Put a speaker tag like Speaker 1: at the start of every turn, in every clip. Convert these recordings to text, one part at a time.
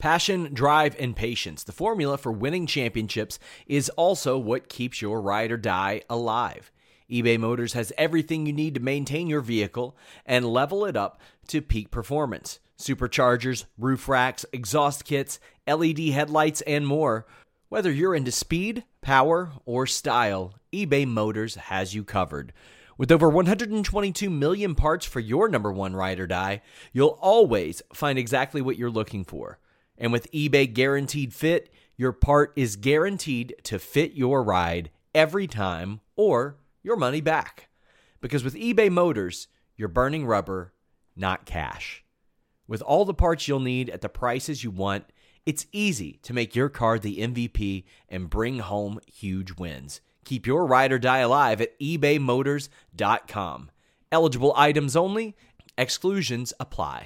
Speaker 1: Passion, drive, and patience. The formula for winning championships is also what keeps your ride or die alive. eBay Motors has everything you need to maintain your vehicle and level it up to peak performance. Superchargers, roof racks, exhaust kits, LED headlights, and more. Whether you're into speed, power, or style, eBay Motors has you covered. With over 122 million parts for your number one ride or die, you'll always find exactly what you're looking for. And with eBay Guaranteed Fit, your part is guaranteed to fit your ride every time or your money back. Because with eBay Motors, you're burning rubber, not cash. With all the parts you'll need at the prices you want, it's easy to make your car the MVP and bring home huge wins. Keep your ride or die alive at ebaymotors.com. Eligible items only. Exclusions apply.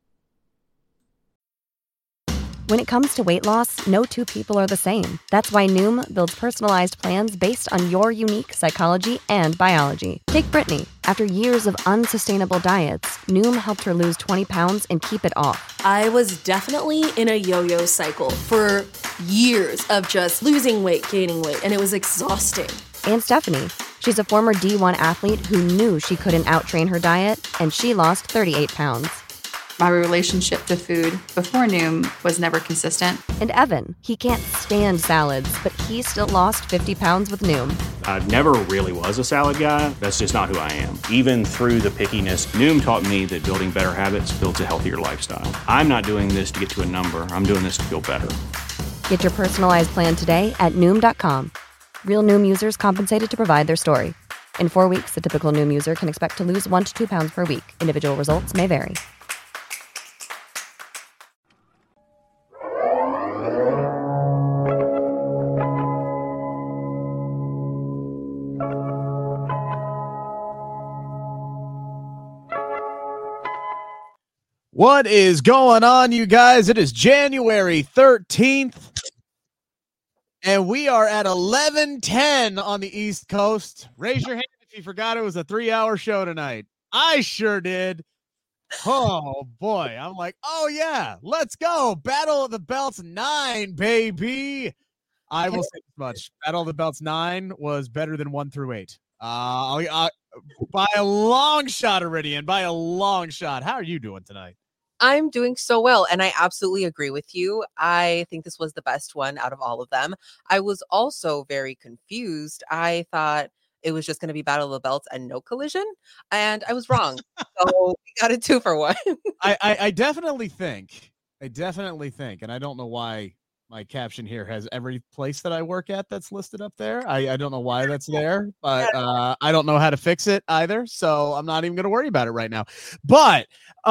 Speaker 2: When it comes to weight loss, no two people are the same. That's why Noom builds personalized plans based on your unique psychology and biology. Take Brittany. After years of unsustainable diets, Noom helped her lose 20 pounds and keep it off.
Speaker 3: I was definitely in a yo-yo cycle for years of just losing weight, gaining weight, and it was exhausting.
Speaker 2: And Stephanie. She's a former D1 athlete who knew she couldn't outtrain her diet, and she lost 38 pounds.
Speaker 4: My relationship to food before Noom was never consistent.
Speaker 2: And Evan, he can't stand salads, but he still lost 50 pounds with Noom.
Speaker 5: I never really was a salad guy. That's just not who I am. Even through the pickiness, Noom taught me that building better habits builds a healthier lifestyle. I'm not doing this to get to a number. I'm doing this to feel better.
Speaker 2: Get your personalized plan today at Noom.com. Real Noom users compensated to provide their story. In 4 weeks, the typical Noom user can expect to lose 1 to 2 pounds per week. Individual results may vary.
Speaker 6: What is going on, you guys? It is January 13th, and we are at 11:10 on the East Coast. Raise your hand if you forgot it was a 3-hour show tonight. I sure did. Oh, boy. I'm like, oh, yeah, let's go. Battle of the Belts 9, baby. I will say this much. Battle of the Belts 9 was better than 1 through 8. By a long shot, Iridian, by a long shot. How are you doing tonight?
Speaker 7: I'm doing so well, and I absolutely agree with you. I think this was the best one out of all of them. I was also very confused. I thought it was just going to be Battle of the Belts and no collision, and I was wrong. So we got a 2 for 1.
Speaker 6: I definitely think, and I don't know why my caption here has every place that I work at that's listed up there. I don't know why that's there, but I don't know how to fix it either, so I'm not even going to worry about it right now. But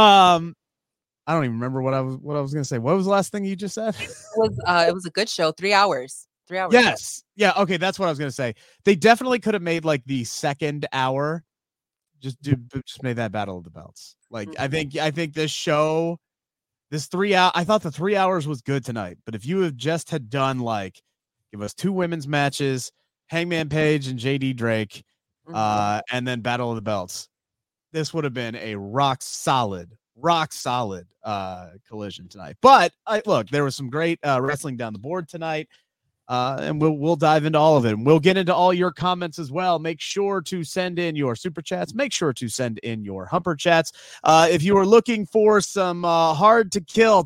Speaker 6: I don't even remember what I was going to say. What was the last thing you just said?
Speaker 7: It was a good show. 3 hours. 3 hours.
Speaker 6: Yes. Yeah. Okay. That's what I was going to say. They definitely could have made like the second hour. Just made that Battle of the Belts. Like, mm-hmm. I think this show, this 3 hour, I thought the 3 hours was good tonight, but if you have just had done like, give us 2 women's matches, Hangman Page and JD Drake, mm-hmm. And then Battle of the Belts, this would have been a rock solid collision tonight. But look, there was some great wrestling down the board tonight, and we'll dive into all of it. And we'll get into all your comments as well. Make sure to send in your super chats. Make sure to send in your humper chats. If you are looking for some hard to kill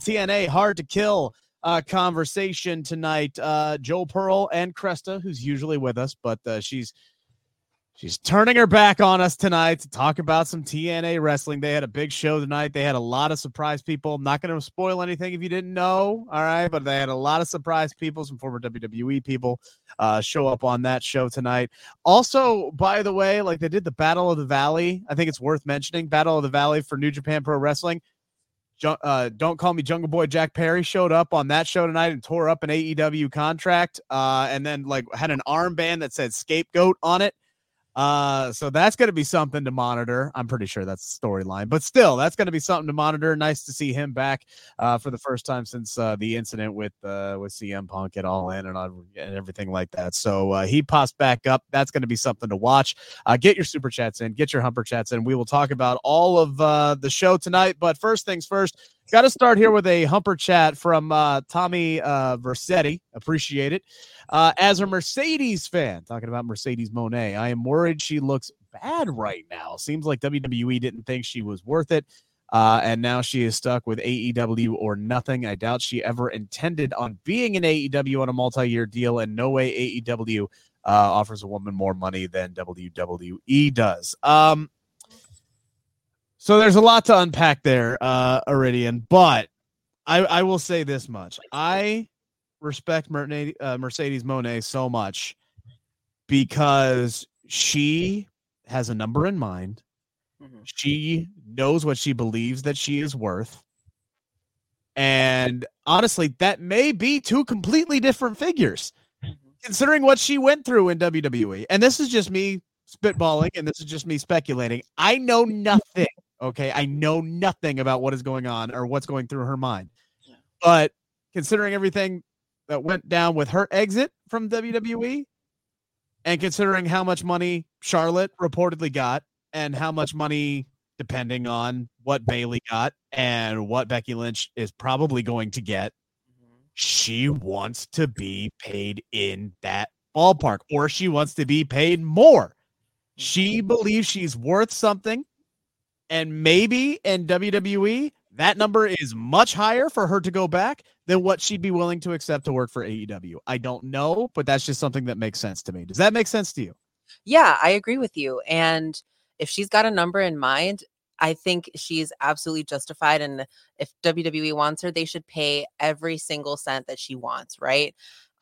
Speaker 6: conversation tonight, Joel Pearl and Cresta, who's usually with us, but she's turning her back on us tonight to talk about some TNA wrestling. They had a big show tonight. They had a lot of surprise people. I'm not going to spoil anything if you didn't know, all right? But they had a lot of surprise people, some former WWE people show up on that show tonight. Also, by the way, like they did the Battle of the Valley. I think it's worth mentioning. Battle of the Valley for New Japan Pro Wrestling. Don't Call Me Jungle Boy Jack Perry showed up on that show tonight and tore up an AEW contract and then like had an armband that said Scapegoat on it. So that's going to be something to monitor. I'm pretty sure that's the storyline, but still, that's going to be something to monitor. Nice to see him back for the first time since the incident with CM Punk at All In and everything like that. So he pops back up. That's going to be something to watch. Get your super chats in, get your humper chats in. We will talk about all of the show tonight. But first things first, Got to start here with a Humper chat from Tommy Versetti. Appreciate it. As a Mercedes fan, talking about Mercedes Moné, I am worried she looks bad right now. Seems like WWE didn't think she was worth it. And now she is stuck with AEW or nothing. I doubt she ever intended on being in AEW on a multi-year deal, and no way AEW offers a woman more money than WWE does. So there's a lot to unpack there, Iridian, but I will say this much. I respect Mercedes Moné so much because she has a number in mind. She knows what she believes that she is worth. And honestly, that may be two completely different figures, considering what she went through in WWE. And this is just me spitballing, and this is just me speculating. I know nothing. Okay, I know nothing about what is going on or what's going through her mind. But considering everything that went down with her exit from WWE, and considering how much money Charlotte reportedly got, and how much money, depending on what Bayley got and what Becky Lynch is probably going to get, she wants to be paid in that ballpark, or she wants to be paid more. She believes she's worth something. And maybe in WWE, that number is much higher for her to go back than what she'd be willing to accept to work for AEW. I don't know, but that's just something that makes sense to me. Does that make sense to you?
Speaker 7: Yeah, I agree with you. And if she's got a number in mind, I think she's absolutely justified. And if WWE wants her, they should pay every single cent that she wants, right?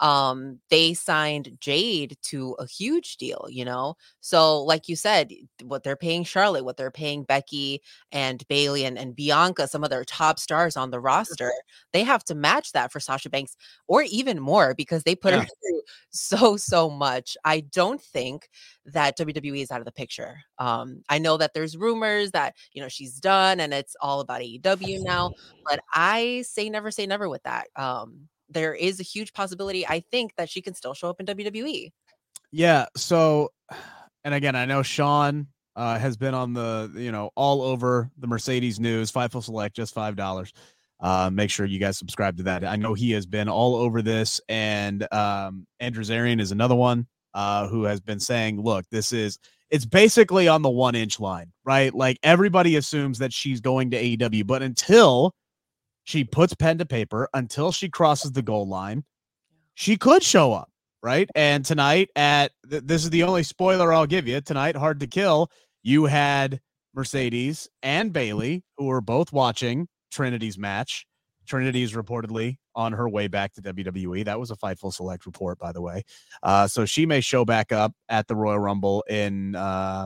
Speaker 7: They signed Jade to a huge deal, So like you said, what they're paying Charlotte, what they're paying Becky and Bayley and Bianca, some of their top stars on the roster, they have to match that for Sasha Banks, or even more, because they put her through so much. I don't think that WWE is out of the picture. I know that there's rumors that, she's done and it's all about AEW now, but I say never with that. There is a huge possibility, I think, that she can still show up in WWE.
Speaker 6: Yeah. So, and again, I know Sean has been on the, all over the Mercedes news. Fightful Select, just $5. Make sure you guys subscribe to that. I know he has been all over this, and Andrew Zarian is another one who has been saying, look, it's basically on the 1 inch line, right? Like, everybody assumes that she's going to AEW, but until she puts pen to paper, until she crosses the goal line, she could show up, right? And tonight this is the only spoiler I'll give you. Tonight, Hard to Kill, you had Mercedes and Bayley, who were both watching Trinity's match. Trinity is reportedly on her way back to WWE. That was a Fightful Select report, by the way. So she may show back up at the Royal Rumble in a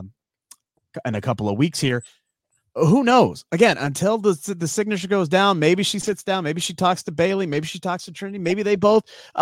Speaker 6: couple of weeks here. Who knows? Again, until the signature goes down, maybe she sits down, maybe she talks to Bayley, maybe she talks to Trinity, maybe they both,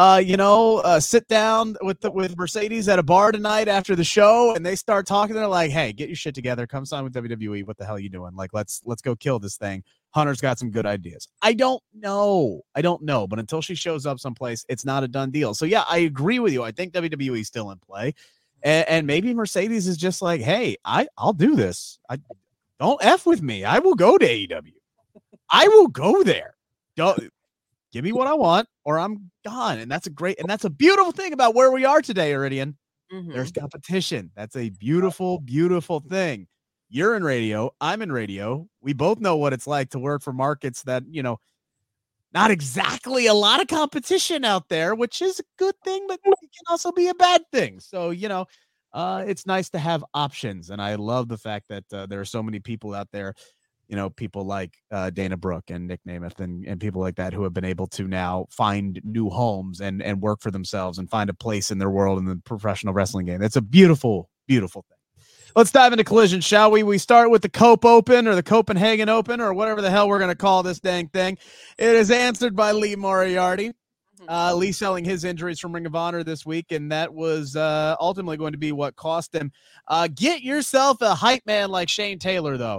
Speaker 6: sit down with Mercedes at a bar tonight after the show, and they start talking. They're like, "Hey, get your shit together, come sign with WWE. What the hell are you doing? Like, let's go kill this thing." Hunter's got some good ideas. I don't know, but until she shows up someplace, it's not a done deal. So yeah, I agree with you. I think WWE is still in play, and maybe Mercedes is just like, "Hey, I'll do this. Don't F with me. I will go to AEW. I will go there. Don't give me what I want, or I'm gone." And that's a beautiful thing about where we are today, Iridian. There's competition. That's a beautiful, beautiful thing. You're in radio. I'm in radio. We both know what it's like to work for markets that, not exactly a lot of competition out there, which is a good thing, but it can also be a bad thing. So, it's nice to have options, and I love the fact that there are so many people out there, people like Dana Brooke and Nick Namath and people like that who have been able to now find new homes and work for themselves and find a place in their world in the professional wrestling game. It's a beautiful, beautiful thing. Let's dive into Collision, shall we? We start with the Cope Open, or the Copenhagen Open, or whatever the hell we're going to call this dang thing. It is answered by Lee Moriarty. Lee selling his injuries from Ring of Honor this week, and that was ultimately going to be what cost him. Get yourself a hype man like Shane Taylor, though.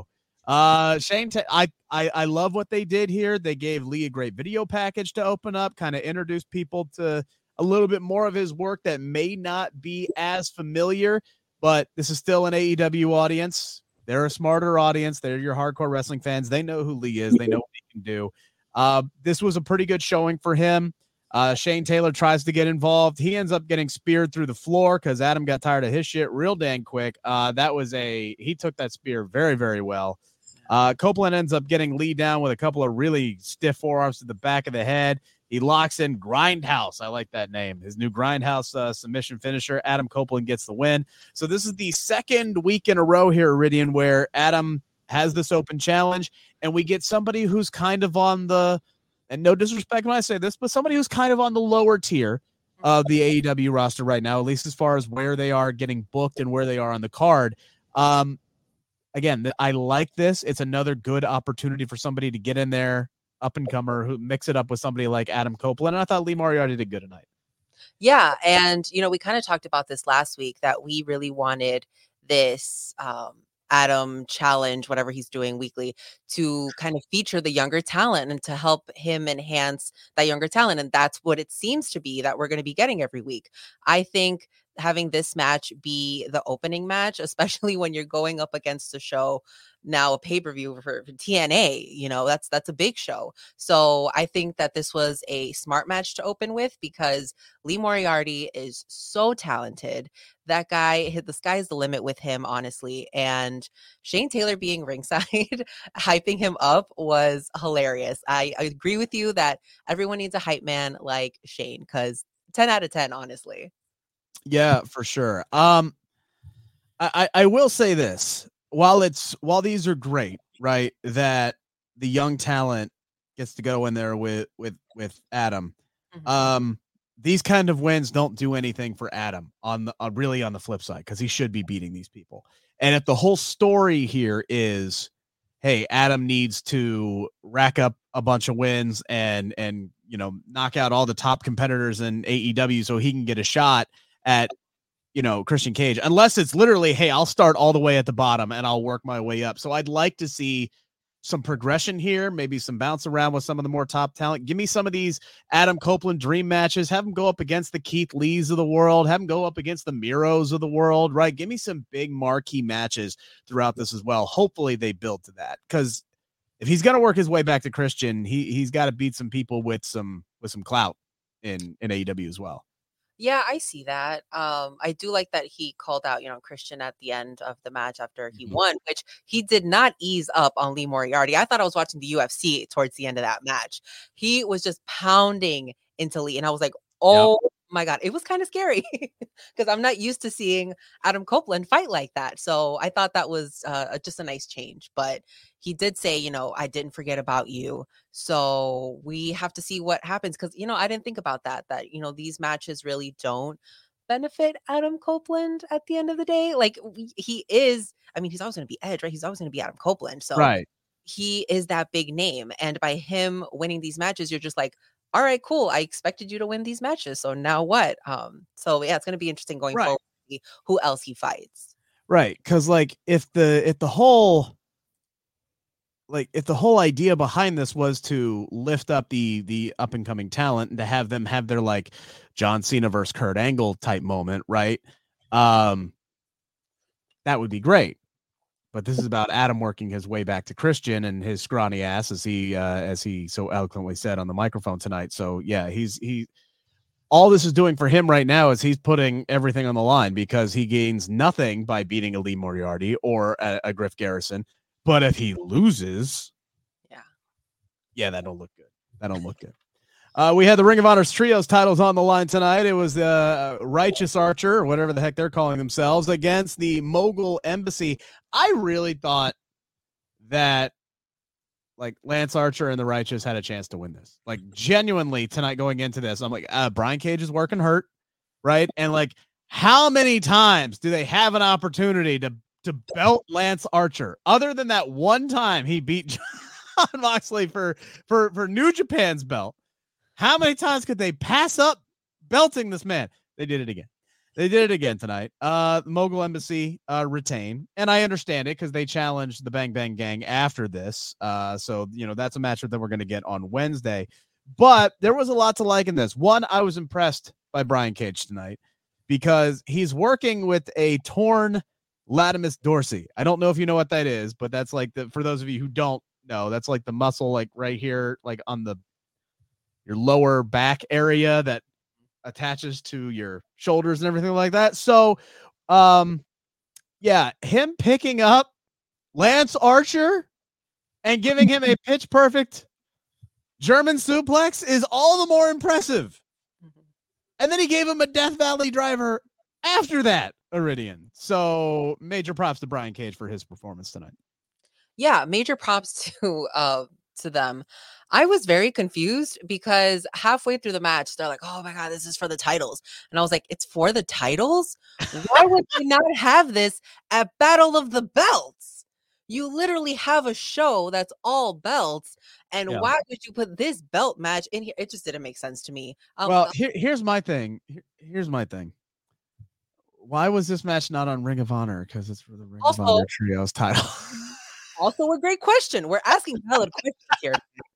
Speaker 6: I love what they did here. They gave Lee a great video package to open up, kind of introduce people to a little bit more of his work that may not be as familiar, but this is still an AEW audience. They're a smarter audience. They're your hardcore wrestling fans. They know who Lee is. They know what he can do. This was a pretty good showing for him. Shane Taylor tries to get involved. He ends up getting speared through the floor because Adam got tired of his shit real dang quick. He took that spear very, very well. Copeland ends up getting Lee down with a couple of really stiff forearms to the back of the head. He locks in Grindhouse. I like that name. His new Grindhouse submission finisher. Adam Copeland gets the win. So this is the second week in a row here, Iridian, where Adam has this open challenge, and we get somebody who's kind of on the, and no disrespect when I say this, but somebody who's kind of on the lower tier of the AEW roster right now, at least as far as where they are getting booked and where they are on the card. Again, I like this. It's another good opportunity for somebody to get in there, up-and-comer, who mix it up with somebody like Adam Copeland. And I thought Lee Moriarty did good tonight.
Speaker 7: Yeah. And, we kind of talked about this last week that we really wanted this Adam challenge, whatever he's doing weekly, to kind of feature the younger talent and to help him enhance that younger talent. And that's what it seems to be that we're going to be getting every week. I think having this match be the opening match, especially when you're going up against a show, now a pay-per-view for TNA, that's a big show. So I think that this was a smart match to open with because Lee Moriarty is so talented. That guy, the sky's the limit with him, honestly. And Shane Taylor being ringside, hyping him up was hilarious. I agree with you that everyone needs a hype man like Shane, because 10 out of 10, honestly.
Speaker 6: Yeah, for sure. I will say this. While these are great, right, that the young talent gets to go in there with Adam. Mm-hmm. These kind of wins don't do anything for Adam on the flip side, because he should be beating these people. And if the whole story here is, hey, Adam needs to rack up a bunch of wins and knock out all the top competitors in AEW so he can get a shot at Christian Cage, unless it's literally, hey, I'll start all the way at the bottom and I'll work my way up. So I'd like to see some progression here, maybe some bounce around with some of the more top talent. Give me some of these Adam Copeland dream matches, have him go up against the Keith Lees of the world, have him go up against the Miros of the world, right? Give me some big marquee matches throughout this as well. Hopefully they build to that, because if he's going to work his way back to Christian, he's got to beat some people with some clout in AEW as well.
Speaker 7: Yeah, I see that. I do like that he called out, Christian at the end of the match after he won, which he did not ease up on Lee Moriarty. I thought I was watching the UFC towards the end of that match. He was just pounding into Lee, and I was like, oh my God, it was kind of scary because I'm not used to seeing Adam Copeland fight like that. So I thought that was just a nice change. But he did say, I didn't forget about you. So we have to see what happens, because, I didn't think about that these matches really don't benefit Adam Copeland at the end of the day. Like he's always going to be Edge, right? He's always going to be Adam Copeland. So
Speaker 6: right.
Speaker 7: He is that big name. And by him winning these matches, you're just like, all right, cool. I expected you to win these matches. So now what? So yeah, it's going to be interesting going forward to see who else he fights.
Speaker 6: Right. Cause if the whole idea behind this was to lift up the up and coming talent and to have them have their John Cena versus Kurt Angle type moment, right? That would be great. But this is about Adam working his way back to Christian and his scrawny ass, as he so eloquently said on the microphone tonight. So yeah, all this is doing for him right now is he's putting everything on the line, because he gains nothing by beating a Lee Moriarty or a Griff Garrison. But if he loses, that don't look good. We had the Ring of Honor's trios titles on the line tonight. It was the Righteous Archer, or whatever the heck they're calling themselves, against the Mogul Embassy. I really thought that Lance Archer and the Righteous had a chance to win this. Genuinely tonight going into this, I'm like, Brian Cage is working hurt, right? And how many times do they have an opportunity to belt Lance Archer, other than that one time he beat Jon Moxley for New Japan's belt? How many times could they pass up belting this man? They did it again. They did it again tonight. Mogul Embassy retain, and I understand it because they challenged the Bang Bang Gang after this. So that's a matchup that we're going to get on Wednesday. But there was a lot to like in this. One, I was impressed by Brian Cage tonight because he's working with a torn latimus dorsi. I don't know if you know what that is, but that's like for those of you who don't know, that's like the muscle like right here, like on your lower back area that attaches to your shoulders and everything like that. So, yeah, him picking up Lance Archer and giving him a pitch perfect German suplex is all the more impressive. And then he gave him a Death Valley driver after that, Iridian. So major props to Brian Cage for his performance tonight.
Speaker 7: Yeah, major props to them. I was very confused because halfway through the match, they're like, "Oh my god, this is for the titles," and I was like, "It's for the titles? Why would we not have this at Battle of the Belts? You literally have a show that's all belts, and why would you put this belt match in here?" It just didn't make sense to me.
Speaker 6: Well, here's my thing. Here's my thing. Why was this match not on Ring of Honor? Because it's for the Ring of Honor Trios title.
Speaker 7: Also, a great question. We're asking valid questions here.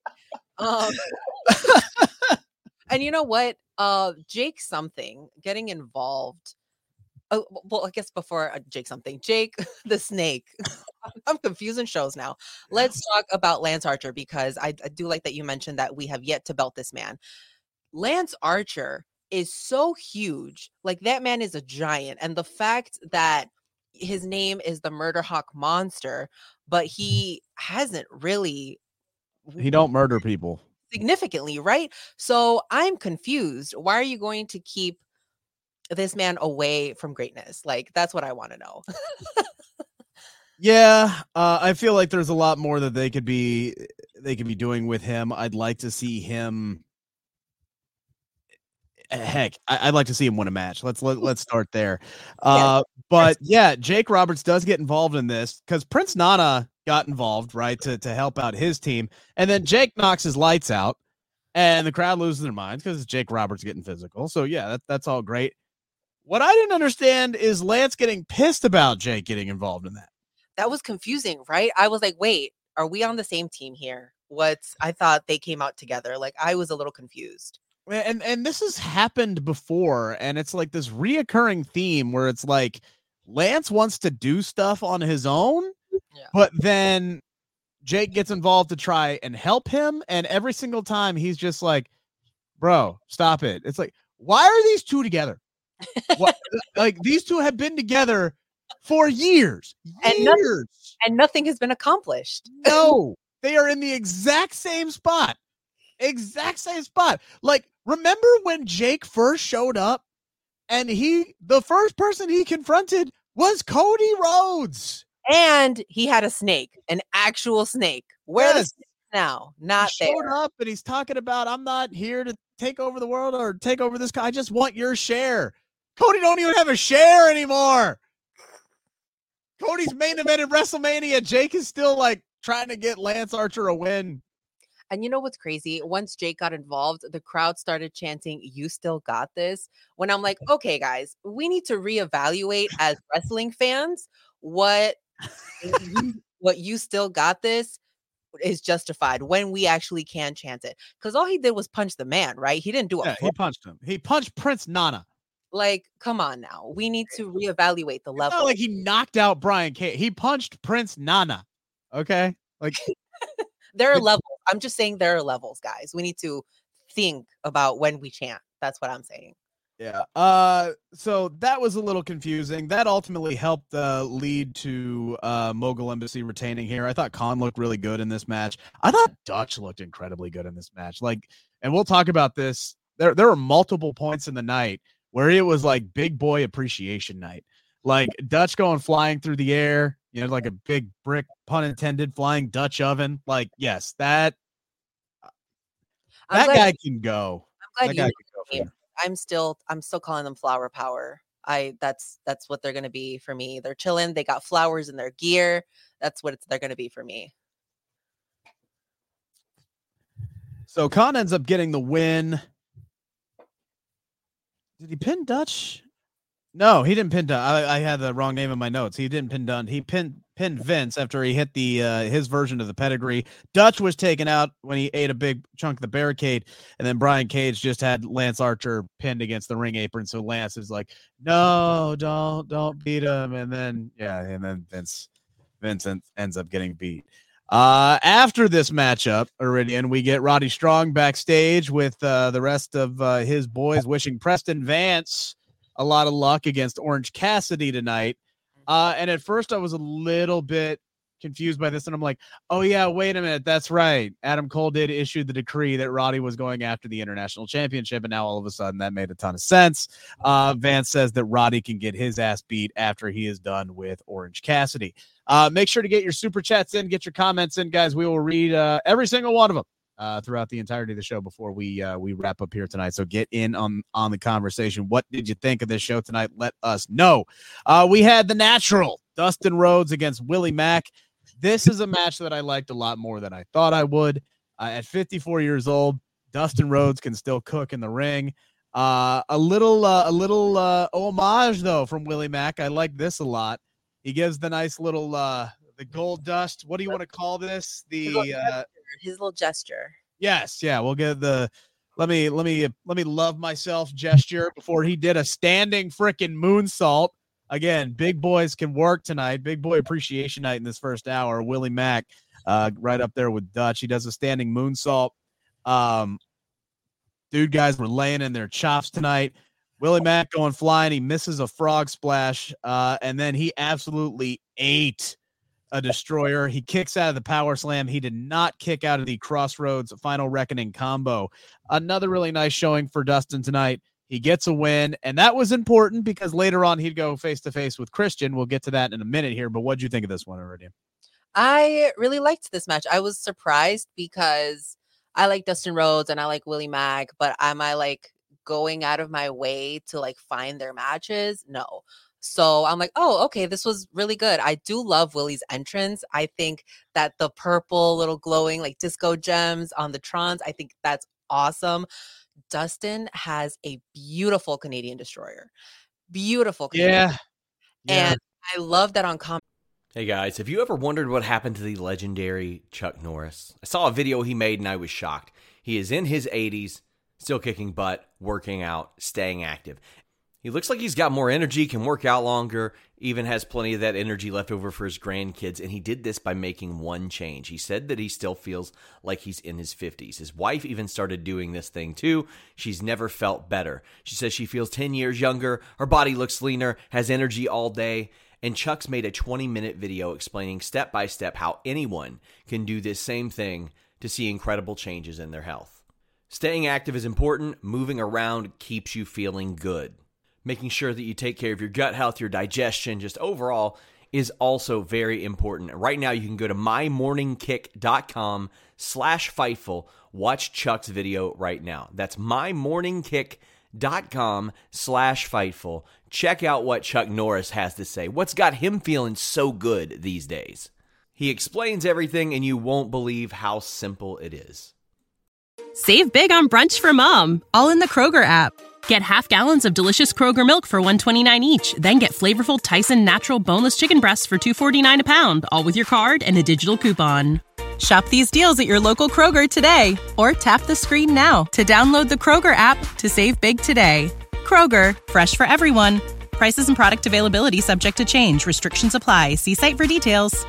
Speaker 7: And you know what? Jake something getting involved. Oh, well, I guess before Jake something, Jake the Snake. I'm confusing shows now. Let's talk about Lance Archer because I do like that you mentioned that we have yet to belt this man. Lance Archer is so huge. Like that man is a giant. And the fact that his name is the Murder Hawk Monster, but he hasn't really.
Speaker 6: He don't murder people.
Speaker 7: Significantly, right? So I'm confused. Why are you going to keep this man away from greatness? Like, that's what I want to know.
Speaker 6: Yeah, I feel like there's a lot more that they could be doing with him. I'd like to see him. Heck, I'd like to see him win a match. Let's start there. But yeah, Jake Roberts does get involved in this because Prince Nana got involved, right, to help out his team, and then Jake knocks his lights out, and the crowd loses their minds because it's Jake Roberts getting physical. So yeah, that's all great. What I didn't understand is Lance getting pissed about Jake getting involved in that.
Speaker 7: That was confusing, right? I was like, wait, are we on the same team here? I thought they came out together. Like I was a little confused.
Speaker 6: And this has happened before, and it's like this reoccurring theme where it's like Lance wants to do stuff on his own, but then Jake gets involved to try and help him, and every single time he's just like, bro, stop it. It's like, why are these two together? What, like these two have been together for years.
Speaker 7: And nothing has been accomplished.
Speaker 6: No, they are in the exact same spot. Like, remember when Jake first showed up and the first person he confronted was Cody Rhodes.
Speaker 7: And he had a snake, an actual snake. Where's the snake now? Not
Speaker 6: there. Showed up and he's talking about, I'm not here to take over the world or take over this. I just want your share. Cody don't even have a share anymore. Cody's main event at WrestleMania. Jake is still like trying to get Lance Archer a win.
Speaker 7: And you know what's crazy? Once Jake got involved, the crowd started chanting, "You still got this." When I'm like, okay, guys, we need to reevaluate as wrestling fans what you still got this is justified when we actually can chant it. Because all he did was punch the man, right? He didn't do it.
Speaker 6: He punched him. He punched Prince Nana.
Speaker 7: Like, come on now. We need to reevaluate the level.
Speaker 6: It's not like he knocked out Brian Cage. He punched Prince Nana. Okay? Like
Speaker 7: there are levels. I'm just saying there are levels, guys. We need to think about when we chant. That's what I'm saying.
Speaker 6: Yeah. So that was a little confusing. That ultimately helped lead to Mogul Embassy retaining here. I thought Khan looked really good in this match. I thought Dutch looked incredibly good in this match. Like, and we'll talk about this. There were multiple points in the night where it was like big boy appreciation night. Like Dutch going flying through the air, you know, like a big brick, pun intended, flying Dutch oven. Like, yes, that guy can go.
Speaker 7: I'm glad I'm still calling them flower power. That's what they're going to be for me. They're chilling. They got flowers in their gear. That's what they're going to be for me.
Speaker 6: So Khan ends up getting the win. Did he pin Dutch? No, he didn't pin I had the wrong name in my notes. He didn't pin Dunn. He pinned Vince after he hit the his version of the pedigree. Dutch was taken out when he ate a big chunk of the barricade, and then Brian Cage just had Lance Archer pinned against the ring apron. So Lance is like, "No, don't beat him." And then Vince ends up getting beat. After this matchup, Iridian, we get Roddy Strong backstage with the rest of his boys wishing Preston Vance a lot of luck against Orange Cassidy tonight. And at first I was a little bit confused by this, and I'm like, oh yeah, wait a minute, that's right. Adam Cole did issue the decree that Roddy was going after the International Championship, and now all of a sudden that made a ton of sense. Vance says that Roddy can get his ass beat after he is done with Orange Cassidy. Make sure to get your super chats in, get your comments in, guys. We will read every single one of them throughout the entirety of the show before we wrap up here tonight. So get in on the conversation. What did you think of this show tonight? Let us know. We had The Natural, Dustin Rhodes against Willie Mack. This is a match that I liked a lot more than I thought I would. At 54 years old, Dustin Rhodes can still cook in the ring. A little homage though from Willie Mack. I like this a lot. He gives the nice little the gold dust. What do you want to call this?
Speaker 7: His little gesture.
Speaker 6: Yes, yeah. We'll get the let me love myself gesture before he did a standing freaking moonsault. Again, big boys can work tonight. Big boy appreciation night in this first hour. Willie Mack, right up there with Dutch. He does a standing moonsault. Dude, guys were laying in their chops tonight. Willie Mack going flying. He misses a frog splash, and then he absolutely ate a destroyer. He kicks out of the power slam. He did not kick out of the Crossroads Final Reckoning combo. Another really nice showing for Dustin tonight. He gets a win, and that was important because later on he'd go face-to-face with Christian. We'll get to that in a minute here, but what'd you think of this one already?
Speaker 7: I really liked this match. I was surprised because I like Dustin Rhodes and I like Willie Mack, but am I like going out of my way to like find their matches? No. So I'm like, oh, okay, this was really good. I do love Willie's entrance. I think that the purple little glowing like disco gems on the Trons, I think that's awesome. Dustin has a beautiful Canadian destroyer. Beautiful.
Speaker 6: Yeah.
Speaker 7: And I love that on commentary.
Speaker 1: Hey guys, have you ever wondered what happened to the legendary Chuck Norris? I saw a video he made and I was shocked. He is in his 80s, still kicking butt, working out, staying active. He looks like he's got more energy, can work out longer, even has plenty of that energy left over for his grandkids, and he did this by making one change. He said that he still feels like he's in his 50s. His wife even started doing this thing too. She's never felt better. She says she feels 10 years younger, her body looks leaner, has energy all day, and Chuck's made a 20-minute video explaining step by step how anyone can do this same thing to see incredible changes in their health. Staying active is important. Moving around keeps you feeling good. Making sure that you take care of your gut health, your digestion, just overall is also very important. Right now, you can go to mymorningkick.com/Fightful. Watch Chuck's video right now. That's mymorningkick.com/Fightful. Check out what Chuck Norris has to say. What's got him feeling so good these days? He explains everything, and you won't believe how simple it is.
Speaker 8: Save big on brunch for mom, all in the Kroger app. Get half gallons of delicious Kroger milk for $1.29 each. Then get flavorful Tyson natural boneless chicken breasts for $2.49 a pound, all with your card and a digital coupon. Shop these deals at your local Kroger today, or tap the screen now to download the Kroger app to save big today. Kroger, fresh for everyone. Prices and product availability subject to change. Restrictions apply. See site for details.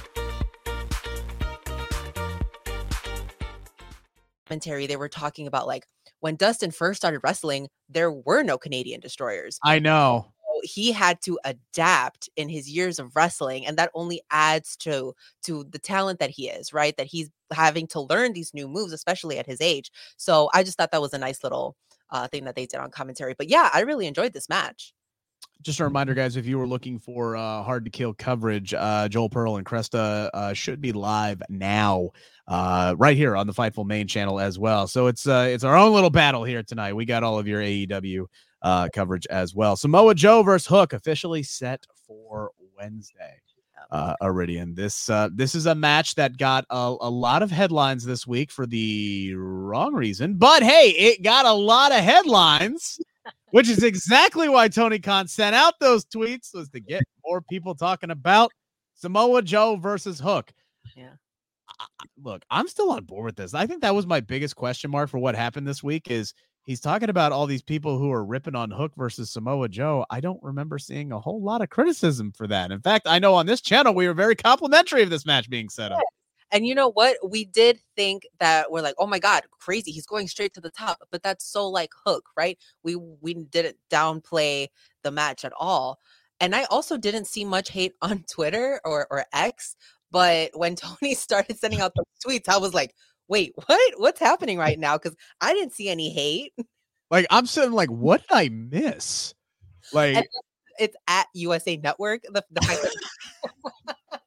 Speaker 7: Commentary, they were talking about like when Dustin first started wrestling, there were no Canadian destroyers.
Speaker 6: I know.
Speaker 7: So he had to adapt in his years of wrestling, and that only adds to the talent that he is, right? That he's having to learn these new moves, especially at his age. So I just thought that was a nice little thing that they did on commentary. But yeah, I really enjoyed this match.
Speaker 6: Just a reminder, guys, if you were looking for hard to kill coverage, Joel Pearl and Cresta should be live now, right here on the Fightful main channel as well. So it's our own little battle here tonight. We got all of your AEW coverage as well. Samoa Joe versus Hook officially set for Wednesday. Iridian. This is a match that got a lot of headlines this week for the wrong reason, but hey, it got a lot of headlines which is exactly why Tony Khan sent out those tweets, was to get more people talking about Samoa Joe versus Hook.
Speaker 7: Yeah.
Speaker 6: Look, I'm still on board with this. I think that was my biggest question mark for what happened this week is he's talking about all these people who are ripping on Hook versus Samoa Joe. I don't remember seeing a whole lot of criticism for that. In fact, I know on this channel, we were very complimentary of this match being set up.
Speaker 7: And you know what? We did think that we're like, oh my God, crazy. He's going straight to the top. But that's so like Hook, right? We didn't downplay the match at all. And I also didn't see much hate on Twitter or X. But when Tony started sending out the tweets, I was like, wait, what? What's happening right now? Because I didn't see any hate.
Speaker 6: Like, I'm sitting like, what did I miss? Like,
Speaker 7: and it's at USA Network. The fact that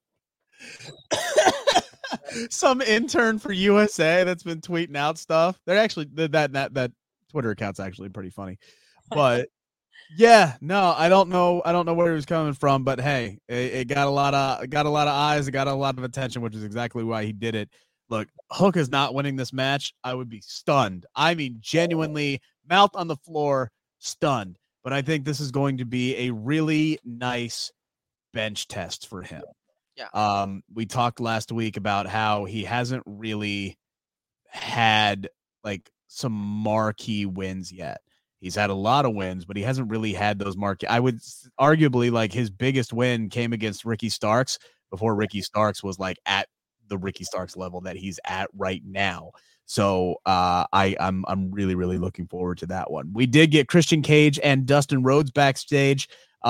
Speaker 6: some intern for USA that's been tweeting out stuff. They're actually that Twitter account's actually pretty funny. But yeah, no, I don't know where he was coming from, but hey, it got a lot of eyes, it got a lot of attention, which is exactly why he did it. Look, Hook is not winning this match. I would be stunned. I mean, genuinely, mouth on the floor, stunned. But I think this is going to be a really nice bench test for him.
Speaker 7: Yeah.
Speaker 6: We talked last week about how he hasn't really had like some marquee wins yet. He's had a lot of wins, but he hasn't really had those marquee. I would arguably like his biggest win came against Ricky Starks before Ricky Starks was like at the Ricky Starks level that he's at right now. So I'm really, really looking forward to that one. We did get Christian Cage and Dustin Rhodes backstage.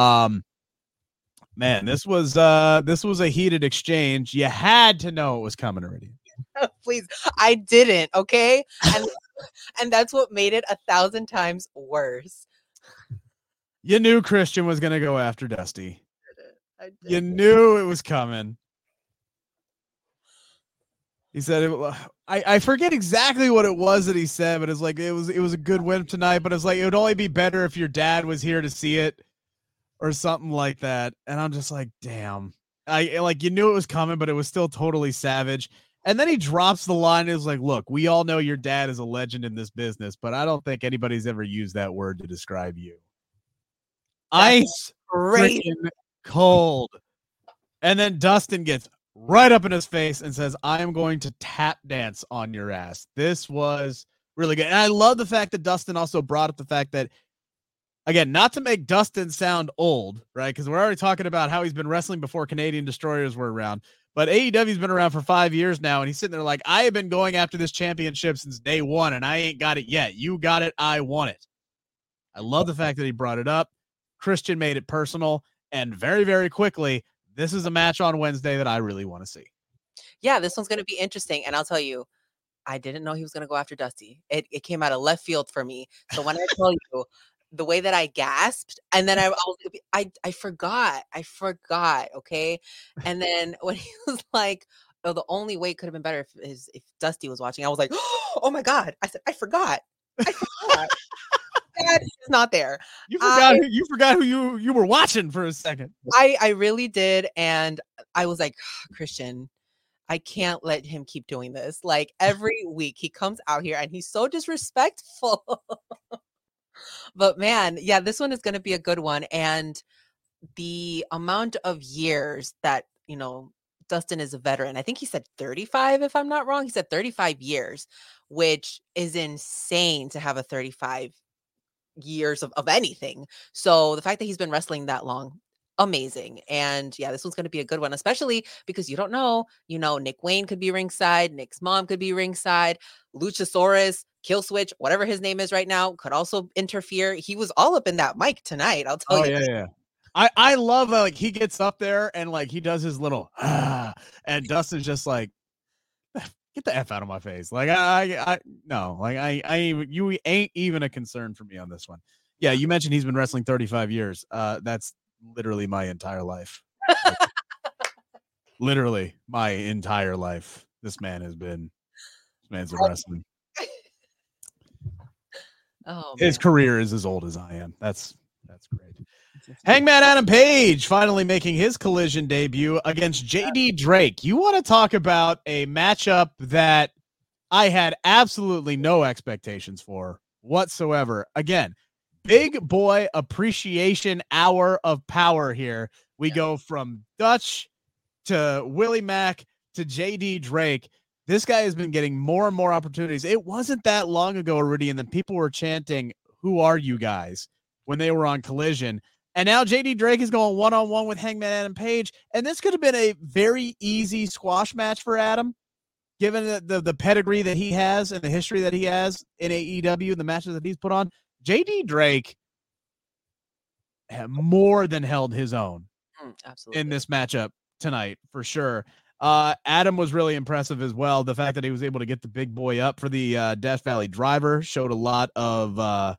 Speaker 6: Man, this was a heated exchange. You had to know it was coming already.
Speaker 7: Please, I didn't. Okay, and that's what made it 1,000 times worse.
Speaker 6: You knew Christian was gonna go after Dusty.
Speaker 7: I did.
Speaker 6: You knew it was coming. He said it. I forget exactly what it was that he said, but it's like it was a good win tonight. But it's like it would only be better if your dad was here to see it. Or something like that. And I'm just like, damn. I like, you knew it was coming, but it was still totally savage. And then he drops the line. Is like, look, we all know your dad is a legend in this business, but I don't think anybody's ever used that word to describe you. Ice freaking cold. And then Dustin gets right up in his face and says, I am going to tap dance on your ass. This was really good. And I love the fact that Dustin also brought up the fact that, again, not to make Dustin sound old, right? Because we're already talking about how he's been wrestling before Canadian Destroyers were around. But AEW's been around for 5 years now, and he's sitting there like, I have been going after this championship since day one, and I ain't got it yet. You got it. I want it. I love the fact that he brought it up. Christian made it personal, and very, very quickly, this is a match on Wednesday that I really want to see.
Speaker 7: Yeah, this one's going to be interesting, and I'll tell you, I didn't know he was going to go after Dusty. It came out of left field for me. So when I tell you, the way that I gasped, and then I forgot, okay? And then when he was like, oh, the only way it could have been better if Dusty was watching, I was like, oh my God. I said, I forgot. Dad is not there.
Speaker 6: You forgot who you were watching for a second.
Speaker 7: I really did, and I was like, Christian, I can't let him keep doing this. Like every week he comes out here and he's so disrespectful. But man, yeah, this one is going to be a good one. And the amount of years that, Dustin is a veteran, I think he said 35, if I'm not wrong. He said 35 years, which is insane to have a 35 years of anything. So the fact that he's been wrestling that long, amazing. And yeah, this one's going to be a good one, especially because you don't know, Nick Wayne could be ringside. Nick's mom could be ringside. Luchasaurus, Killswitch, whatever his name is right now, could also interfere. He was all up in that mic tonight. I'll tell you.
Speaker 6: Yeah. I love how like he gets up there and like he does his little and Dustin's just like, get the F out of my face. Like you ain't even a concern for me on this one. Yeah, you mentioned he's been wrestling 35 years. That's literally my entire life. Like, literally my entire life. This man's been wrestling.
Speaker 7: Oh,
Speaker 6: his career is as old as I am. That's great. Hangman Adam Page finally making his Collision debut against JD Drake. You want to talk about a matchup that I had absolutely no expectations for whatsoever. Again, big boy appreciation hour of power here. We go from Dutch to Willie Mack to JD Drake. This guy has been getting more and more opportunities. It wasn't that long ago, Iridian, that people were chanting, "Who are you guys?" when they were on Collision. And now JD Drake is going one-on-one with Hangman Adam Page. And this could have been a very easy squash match for Adam, given the pedigree that he has and the history that he has in AEW and the matches that he's put on. JD Drake more than held his own in this matchup tonight, for sure. Adam was really impressive as well. The fact that he was able to get the big boy up for the Death Valley Driver showed a lot of, a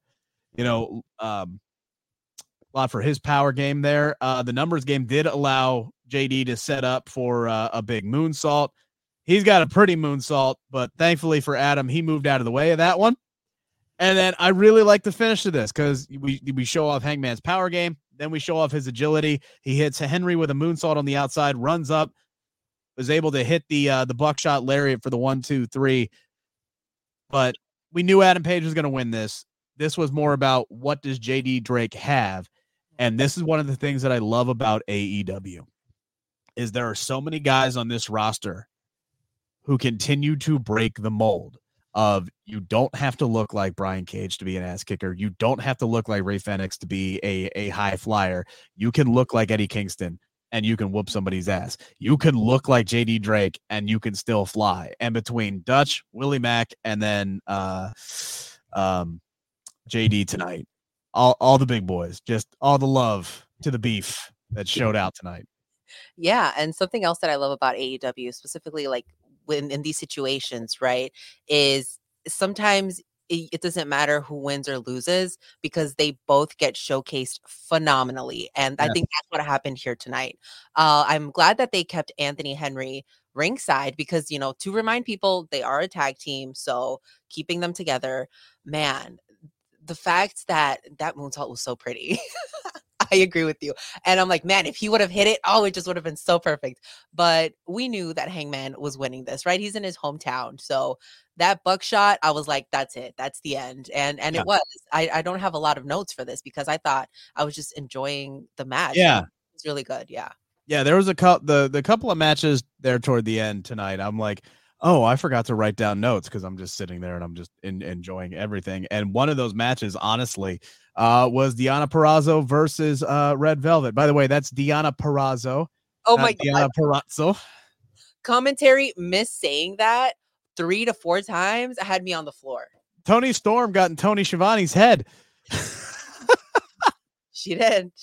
Speaker 6: lot for his power game there. The numbers game did allow JD to set up for a big moonsault. He's got a pretty moonsault, but thankfully for Adam, he moved out of the way of that one. And then I really like the finish to this because we show off Hangman's power game. Then we show off his agility. He hits Henry with a moonsault on the outside, runs up, was able to hit the buckshot lariat for the 1-2-3. But we knew Adam Page was going to win this. This was more about what does JD Drake have. And this is one of the things that I love about AEW is there are so many guys on this roster who continue to break the mold of you don't have to look like Brian Cage to be an ass kicker. You don't have to look like Ray Fenix to be a high flyer. You can look like Eddie Kingston and you can whoop somebody's ass. You can look like JD Drake and you can still fly. And between Dutch, Willie Mack, and then JD tonight, all the big boys, just all the love to the beef that showed out tonight.
Speaker 7: Yeah, and something else that I love about AEW, specifically like when in these situations, right, is sometimes it doesn't matter who wins or loses because they both get showcased phenomenally. And I think that's what happened here tonight. I'm glad that they kept Anthony Henry ringside because, to remind people they are a tag team. So keeping them together, man, the fact that moonsault was so pretty. I agree with you. And I'm like, man, if he would have hit it, it just would have been so perfect. But we knew that Hangman was winning this, right? He's in his hometown. So that buckshot, I was like, that's it. That's the end. And it was. I don't have a lot of notes for this because I thought I was just enjoying the match.
Speaker 6: Yeah.
Speaker 7: It's really good. Yeah.
Speaker 6: Yeah, there was the couple of matches there toward the end tonight. I'm like, oh, I forgot to write down notes because I'm just sitting there and I'm just enjoying everything. And one of those matches, honestly, was Deonna Purrazzo versus Red Velvet. By the way, that's Deonna Purrazzo.
Speaker 7: Oh my
Speaker 6: God. Deonna Purrazzo.
Speaker 7: Commentary missed saying that 3 to 4 times. It had me on the floor.
Speaker 6: Tony Storm got in Tony Schiavone's head.
Speaker 7: She did.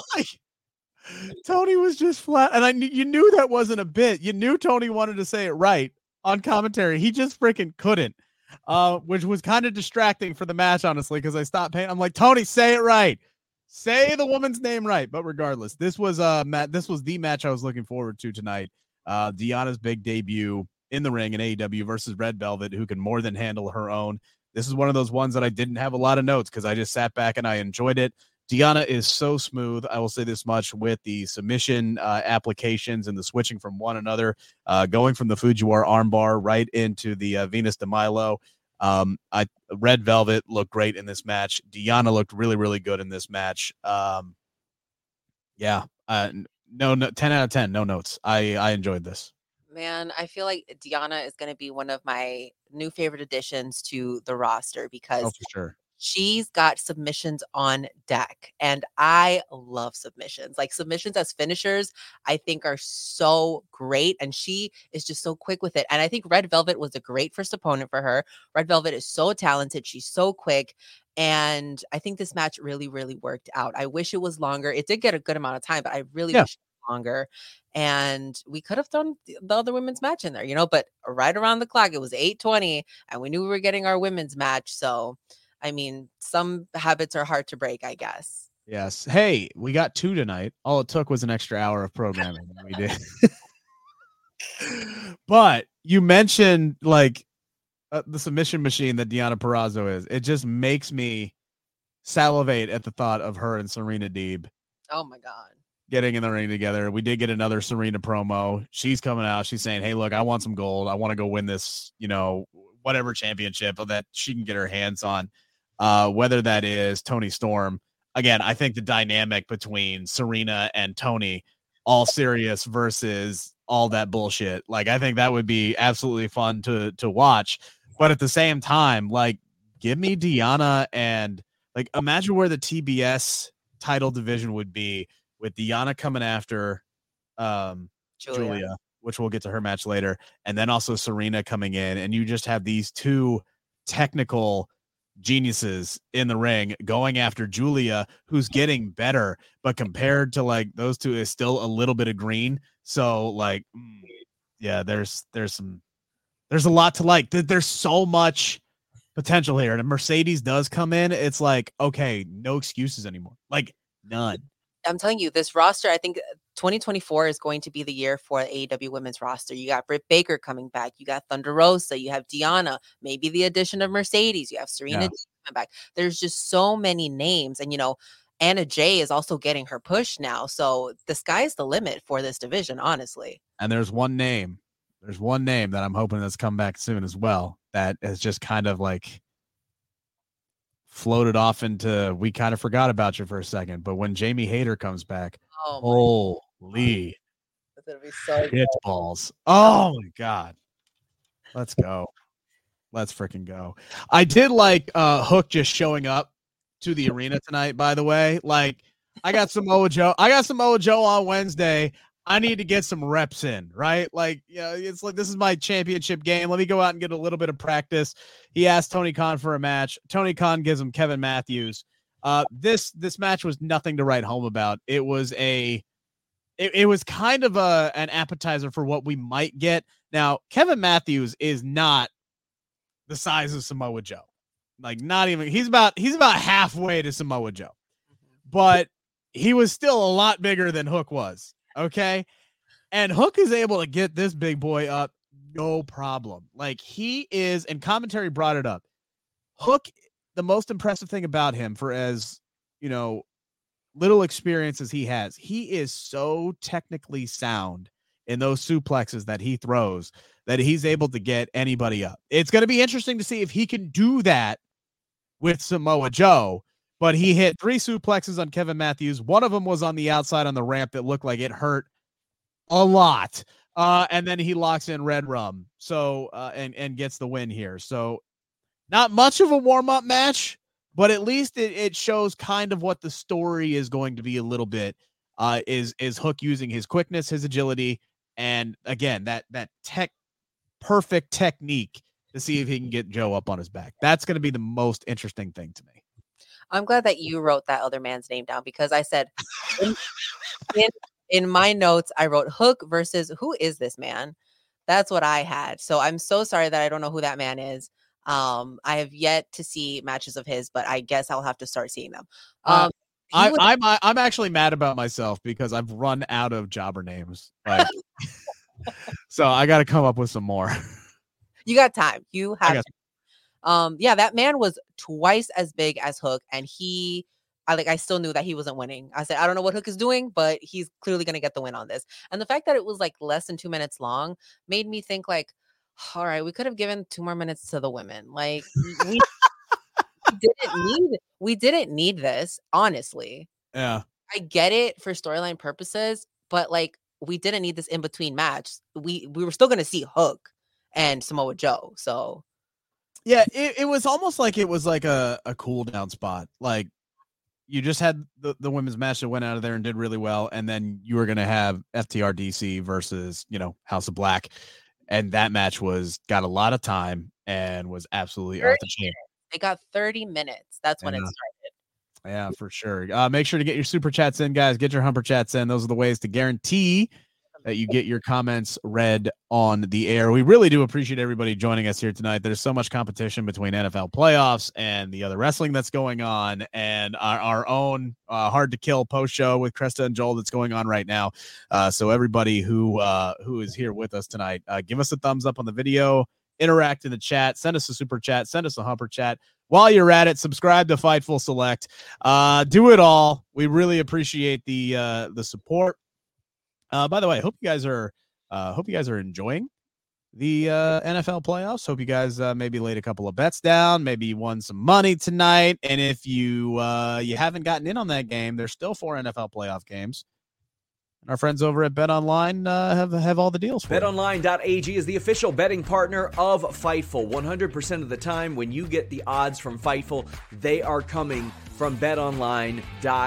Speaker 6: Tony was just flat. And you knew that wasn't a bit. You knew Tony wanted to say it right on commentary. He just freaking couldn't. Which was kind of distracting for the match, honestly, because I stopped paying. I'm like, Tony, say it right. Say the woman's name right. But regardless, this was the match I was looking forward to tonight. Deonna's big debut in the ring in AEW versus Red Velvet, who can more than handle her own. This is one of those ones that I didn't have a lot of notes because I just sat back and I enjoyed it. Deonna is so smooth. I will say this much with the submission applications and the switching from one another, going from the Fujiwara armbar right into the Venus de Milo. Red Velvet looked great in this match. Deonna looked really, really good in this match. No, 10 out of 10, no notes. I enjoyed this.
Speaker 7: Man, I feel like Deonna is going to be one of my new favorite additions to the roster because
Speaker 6: for sure.
Speaker 7: She's got submissions on deck, and I love submissions. Like submissions as finishers, I think are so great, and she is just so quick with it. And I think Red Velvet was a great first opponent for her. Red Velvet is so talented. She's so quick, and I think this match really, really worked out. I wish it was longer. It did get a good amount of time, but I really wish it was longer. And we could have thrown the other women's match in there, but right around the clock, it was 8:20, and we knew we were getting our women's match. So I mean, some habits are hard to break, I guess.
Speaker 6: Yes. Hey, we got 2 tonight. All it took was an extra hour of programming. We did. But you mentioned the submission machine that Deonna Purrazzo is. It just makes me salivate at the thought of her and Serena Deeb.
Speaker 7: Oh my God.
Speaker 6: Getting in the ring together. We did get another Serena promo. She's coming out. She's saying, hey, look, I want some gold. I want to go win this, whatever championship that she can get her hands on. whether that is Toni Storm. Again, I think the dynamic between Serena and Toni, all serious versus all that bullshit. Like, I think that would be absolutely fun to watch. But at the same time, like, give me Deonna and like, imagine where the TBS title division would be with Deonna coming after Julia, which we'll get to her match later. And then also Serena coming in, and you just have these two technical geniuses in the ring going after Julia, who's getting better, but compared to like those two is still a little bit of green. So like, yeah, there's a lot to like. There's so much potential here. And if Mercedes does come in, it's like, okay, no excuses anymore. Like, none.
Speaker 7: I'm telling you, this roster, I think 2024 is going to be the year for the AEW women's roster. You got Britt Baker coming back. You got Thunder Rosa. You have Deonna. Maybe the addition of Mercedes. You have Serena coming back. There's just so many names. And, Anna Jay is also getting her push now. So the sky's the limit for this division, honestly.
Speaker 6: And there's one name that I'm hoping that's come back soon as well, that has just kind of like floated off into, we kind of forgot about you for a second, but when Jamie Hayter comes back, holy,
Speaker 7: that's gonna be so
Speaker 6: hit balls. Oh my God. Let's go. Let's freaking go. I did like Hook just showing up to the arena tonight, by the way. Like, I got Samoa Joe on Wednesday. I need to get some reps in, right? Like, it's like, this is my championship game. Let me go out and get a little bit of practice. He asked Tony Khan for a match. Tony Khan gives him Kevin Matthews. This match was nothing to write home about. It was kind of an appetizer for what we might get. Now, Kevin Matthews is not the size of Samoa Joe. Like, not even, he's about halfway to Samoa Joe, but he was still a lot bigger than Hook was. Okay. And Hook is able to get this big boy up. No problem. Like, he is, and commentary brought it up. Hook, the most impressive thing about him, for as, little experience as he has, he is so technically sound in those suplexes that he throws that he's able to get anybody up. It's going to be interesting to see if he can do that with Samoa Joe. But he hit 3 suplexes on Kevin Matthews. One of them was on the outside on the ramp that looked like it hurt a lot. And then he locks in Red Rum. So, and gets the win here. So not much of a warm-up match, but at least it shows kind of what the story is going to be a little bit, is Hook using his quickness, his agility, and again, that perfect technique to see if he can get Joe up on his back. That's going to be the most interesting thing to me.
Speaker 7: I'm glad that you wrote that other man's name down, because I said in my notes, I wrote Hook versus who is this man? That's what I had. So I'm so sorry that I don't know who that man is. I have yet to see matches of his, but I guess I'll have to start seeing them.
Speaker 6: I'm actually mad about myself because I've run out of jobber names. Like, so I got to come up with some more.
Speaker 7: You got time. You have yeah, that man was twice as big as Hook, and I still knew that he wasn't winning. I said, I don't know what Hook is doing, but he's clearly going to get the win on this. And the fact that it was like less than 2 minutes long made me think like, all right, we could have given 2 more minutes to the women. Like, we didn't need this, honestly.
Speaker 6: Yeah.
Speaker 7: I get it for storyline purposes, but like, we didn't need this in between match. We were still going to see Hook and Samoa Joe. So
Speaker 6: yeah, it was almost like it was like a cool down spot. Like, you just had the women's match that went out of there and did really well. And then you were going to have FTR-DC versus, House of Black. And that match got a lot of time and was absolutely off the chain.
Speaker 7: It got 30 minutes. That's when it started.
Speaker 6: Yeah, for sure. Make sure to get your super chats in, guys. Get your humper chats in. Those are the ways to guarantee that you get your comments read on the air. We really do appreciate everybody joining us here tonight. There's so much competition between NFL playoffs and the other wrestling that's going on, and our own Hard to Kill post show with Cresta and Joel that's going on right now. So everybody who is here with us tonight, give us a thumbs up on the video, interact in the chat, send us a super chat, send us a humper chat. While you're at it, subscribe to Fightful Select. Do it all. We really appreciate the support. By the way, I hope you guys are enjoying the NFL playoffs. Hope you guys maybe laid a couple of bets down. Maybe you won some money tonight. And if you haven't gotten in on that game, there's still 4 NFL playoff games. And our friends over at BetOnline have all the deals for you.
Speaker 1: BetOnline.ag is the official betting partner of Fightful. 100% of the time when you get the odds from Fightful, they are coming from BetOnline.ag.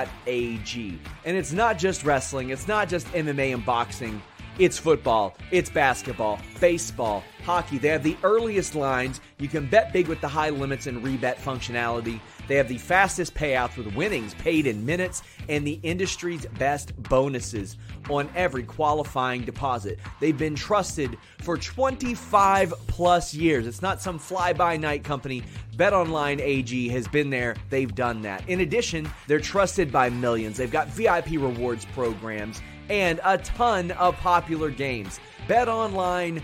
Speaker 1: And it's not just wrestling. It's not just MMA and boxing. It's football, it's basketball, baseball, hockey. They have the earliest lines. You can bet big with the high limits and rebet functionality. They have the fastest payouts with winnings paid in minutes and the industry's best bonuses on every qualifying deposit. They've been trusted for 25 plus years. It's not some fly-by-night company. BetOnline AG has been there. They've done that. In addition, they're trusted by millions. They've got VIP rewards programs and a ton of popular games. BetOnline.ag,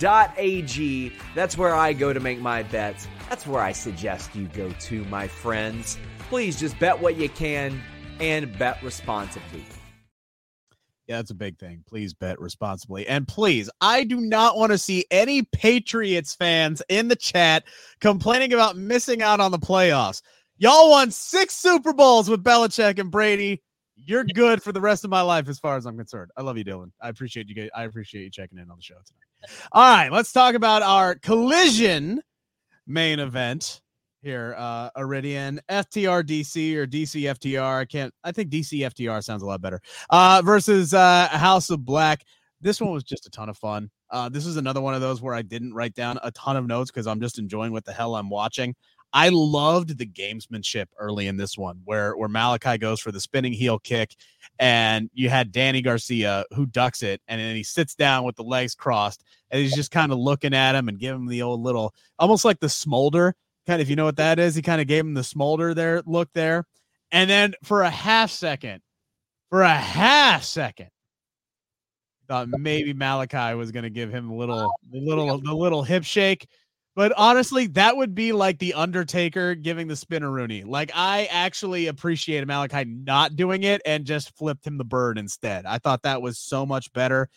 Speaker 1: that's where I go to make my bets. That's where I suggest you go to, my friends. Please just bet what you can and bet responsibly.
Speaker 6: Yeah, that's a big thing. Please bet responsibly. And please, I do not want to see any Patriots fans in the chat complaining about missing out on the playoffs. Y'all won 6 Super Bowls with Belichick and Brady. You're good for the rest of my life as far as I'm concerned. I love you, Dylan. I appreciate you guys. I appreciate you checking in on the show tonight. All right, let's talk about our Collision main event here. Iridian, FTR DC or DC FTR. I think DC FTR sounds a lot better. Versus House of Black. This one was just a ton of fun. This is another one of those where I didn't write down a ton of notes because I'm just enjoying what the hell I'm watching. I loved the gamesmanship early in this one where Malachi goes for the spinning heel kick and you had Danny Garcia who ducks it and then he sits down with the legs crossed and he's just kind of looking at him and giving him the old little, almost like the smolder kind of, if you know what that is, he kind of gave him the smolder there, look there. And then for a half second, thought maybe Malachi was going to give him the little hip shake. But honestly, that would be like the Undertaker giving the spinneroonie. Like, I actually appreciated Malachi not doing it and just flipped him the bird instead. I thought that was so much better.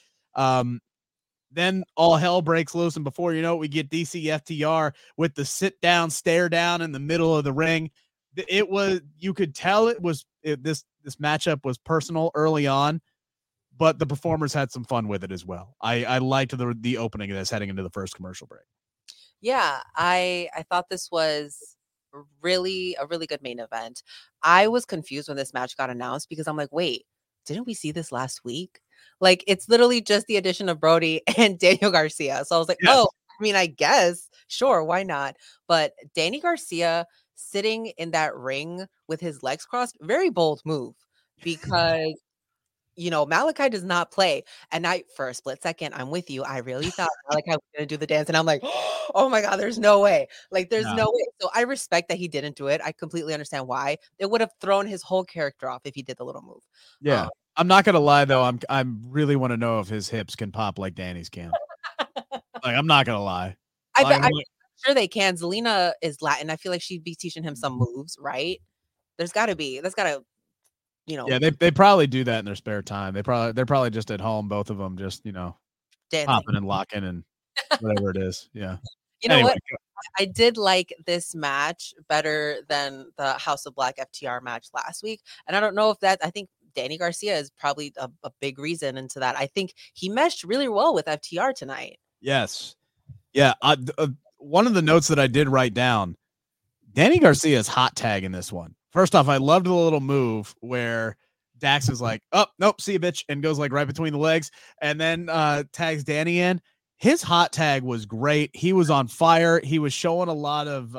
Speaker 6: Then all hell breaks loose, and before you know it, we get DC FTR with the sit down, stare down in the middle of the ring. It was, you could tell this matchup was personal early on, but the performers had some fun with it as well. I liked the opening of this heading into the first commercial break.
Speaker 7: Yeah, I thought this was a really good main event. I was confused when this match got announced because I'm like, wait, didn't we see this last week? Like, it's literally just the addition of Brody and Daniel Garcia. So I was like, yes. Oh, I mean, I guess, sure, why not? But Danny Garcia sitting in that ring with his legs crossed, very bold move because Malachi does not play. And for a split second, I'm with you. I really thought Malachi was going to do the dance. And I'm like, oh my God, there's no way. Like, there's no way. So I respect that he didn't do it. I completely understand why. It would have thrown his whole character off if he did the little move.
Speaker 6: Yeah. I'm not going to lie, though. I really want to know if his hips can pop like Danny's can. Like, I'm not going to lie.
Speaker 7: I'm sure they can. Zelina is Latin. I feel like she'd be teaching him some moves, right? That's got to.
Speaker 6: Yeah, they probably do that in their spare time. They're probably just at home, both of them, just popping and locking and whatever it is. Yeah.
Speaker 7: Know what? I did like this match better than the House of Black FTR match last week, and I don't know if I think Danny Garcia is probably a big reason into that. I think he meshed really well with FTR tonight.
Speaker 6: Yes. Yeah. One of the notes that I did write down, Danny Garcia's hot tag in this one. First off, I loved the little move where Dax is like, oh, nope, see you, bitch, and goes like right between the legs and then tags Danny in. His hot tag was great. He was on fire. He was showing a lot of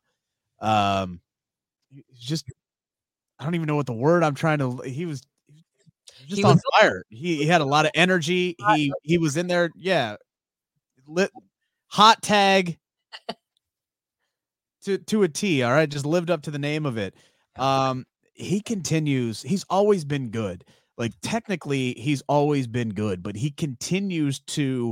Speaker 6: just, I don't even know what the word I'm trying to, he was on fire. He had a lot of energy. He was in there. Yeah. Hot tag to a T. All right. Just lived up to the name of it. He continues. He's always been good. Like, technically he's always been good, but he continues to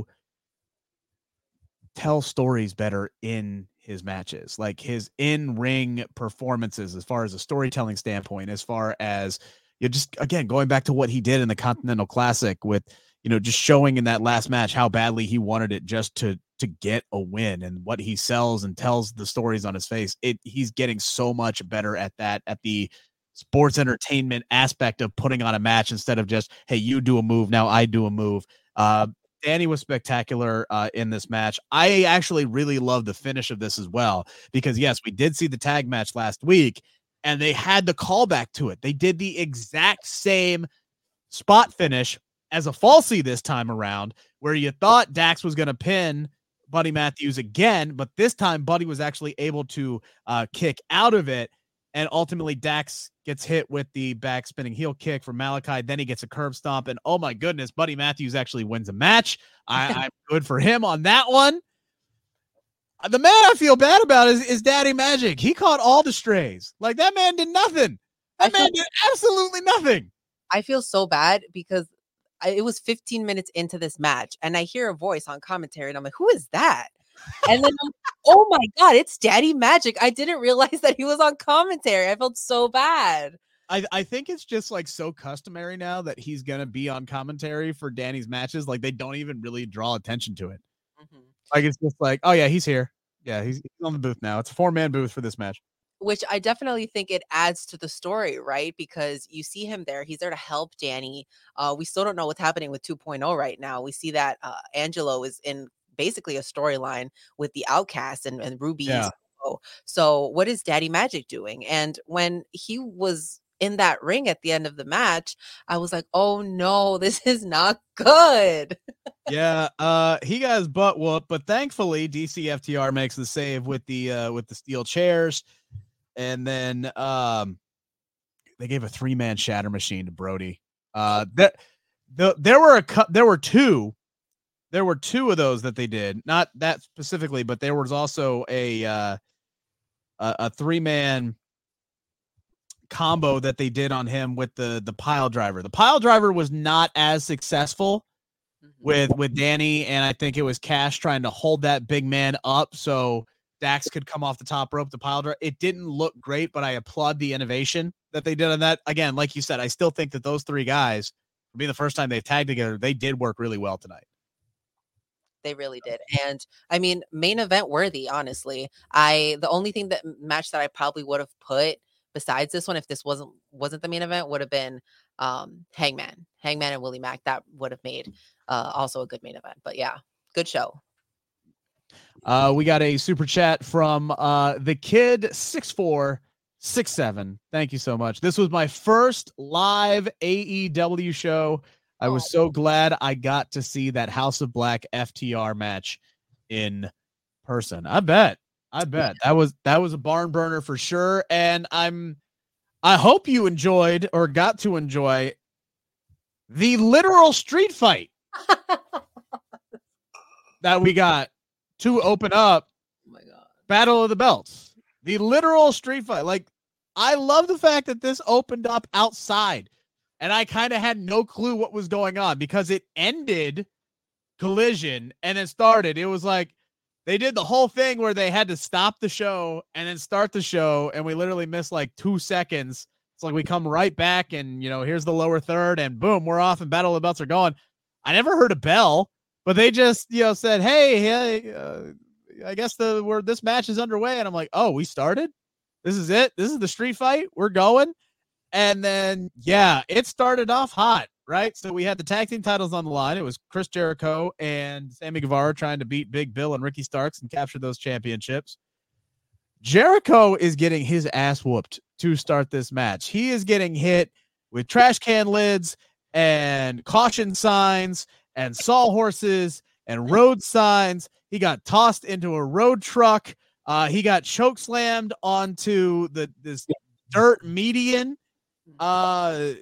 Speaker 6: tell stories better in his matches, like his in-ring performances, as far as a storytelling standpoint, as far as just, again, going back to what he did in the Continental Classic with, just showing in that last match how badly he wanted it just to to get a win, and what he sells and tells the stories on his face. He's getting so much better at that, at the sports entertainment aspect of putting on a match instead of just, hey, you do a move, now I do a move. Danny was spectacular in this match. I actually really love the finish of this as well, because yes, we did see the tag match last week and they had the callback to it. They did the exact same spot finish as a falsie this time around, where you thought Dax was going to pin Buddy Matthews again, but this time Buddy was actually able to kick out of it. And ultimately, Dax gets hit with the back spinning heel kick from Malachi. Then he gets a curb stomp. And oh my goodness, Buddy Matthews actually wins a match. I'm good for him on that one. The man I feel bad about is Daddy Magic. He caught all the strays. Like, that man did nothing. That man did absolutely nothing.
Speaker 7: I feel so bad because it was 15 minutes into this match and I hear a voice on commentary and I'm like, who is that? And then oh my God, it's Daddy Magic. I didn't realize that he was on commentary. I felt so bad.
Speaker 6: I think it's just like so customary now that he's going to be on commentary for Danny's matches. Like, they don't even really draw attention to it. Mm-hmm. Like, it's just like, oh yeah, he's here. Yeah, he's on the booth now. It's a 4-man booth for this match.
Speaker 7: Which I definitely think it adds to the story, right? Because you see him there. He's there to help Danny. We still don't know what's happening with 2.0 right now. We see that Angelo is in basically a storyline with the Outcast and Ruby. Yeah. So what is Daddy Magic doing? And when he was in that ring at the end of the match, I was like, oh no, this is not good.
Speaker 6: Yeah, he got his butt whooped, but thankfully DCFTR makes the save with the steel chairs. And then they gave a 3-man shatter machine to Brody. There were two of those that they did, not that specifically, but there was also a 3-man combo that they did on him with the pile driver. The pile driver was not as successful with Danny, and I think it was Cash trying to hold that big man up so Dax could come off the top rope, the pile driver. It didn't look great, but I applaud the innovation that they did on that. Again, like you said, I still think that those 3 guys, for being the first time they've tagged together, they did work really well tonight.
Speaker 7: They really did. And I mean, main event worthy, honestly. The only thing match that I probably would have put besides this one, if this wasn't the main event, would have been Hangman and Willie Mack. That would have made also a good main event. But yeah, good show.
Speaker 6: We got a super chat from the kid 6467. Thank you so much. This was my first live AEW show. I was so glad I got to see that House of Black FTR match in person. I bet that was a barn burner for sure. And I hope you enjoyed or got to enjoy the literal street fight that we got to open up. Oh my God. Battle of the Belts. The literal street fight. Like, I love the fact that this opened up outside and I kind of had no clue what was going on because it ended Collision and it started. It was like they did the whole thing where they had to stop the show and then start the show, and we literally missed like 2 seconds. It's like we come right back and, here's the lower third and boom, we're off and Battle of the Belts are going. I never heard a bell. But they just, said, hey, I guess this match is underway. And I'm like, oh, we started? This is it? This is the street fight? We're going? And then, yeah, it started off hot, right? So we had the tag team titles on the line. It was Chris Jericho and Sammy Guevara trying to beat Big Bill and Ricky Starks and capture those championships. Jericho is getting his ass whooped to start this match. He is getting hit with trash can lids and caution signs and sawhorses and road signs. He got tossed into a road truck. He got choke slammed onto this dirt median. Like,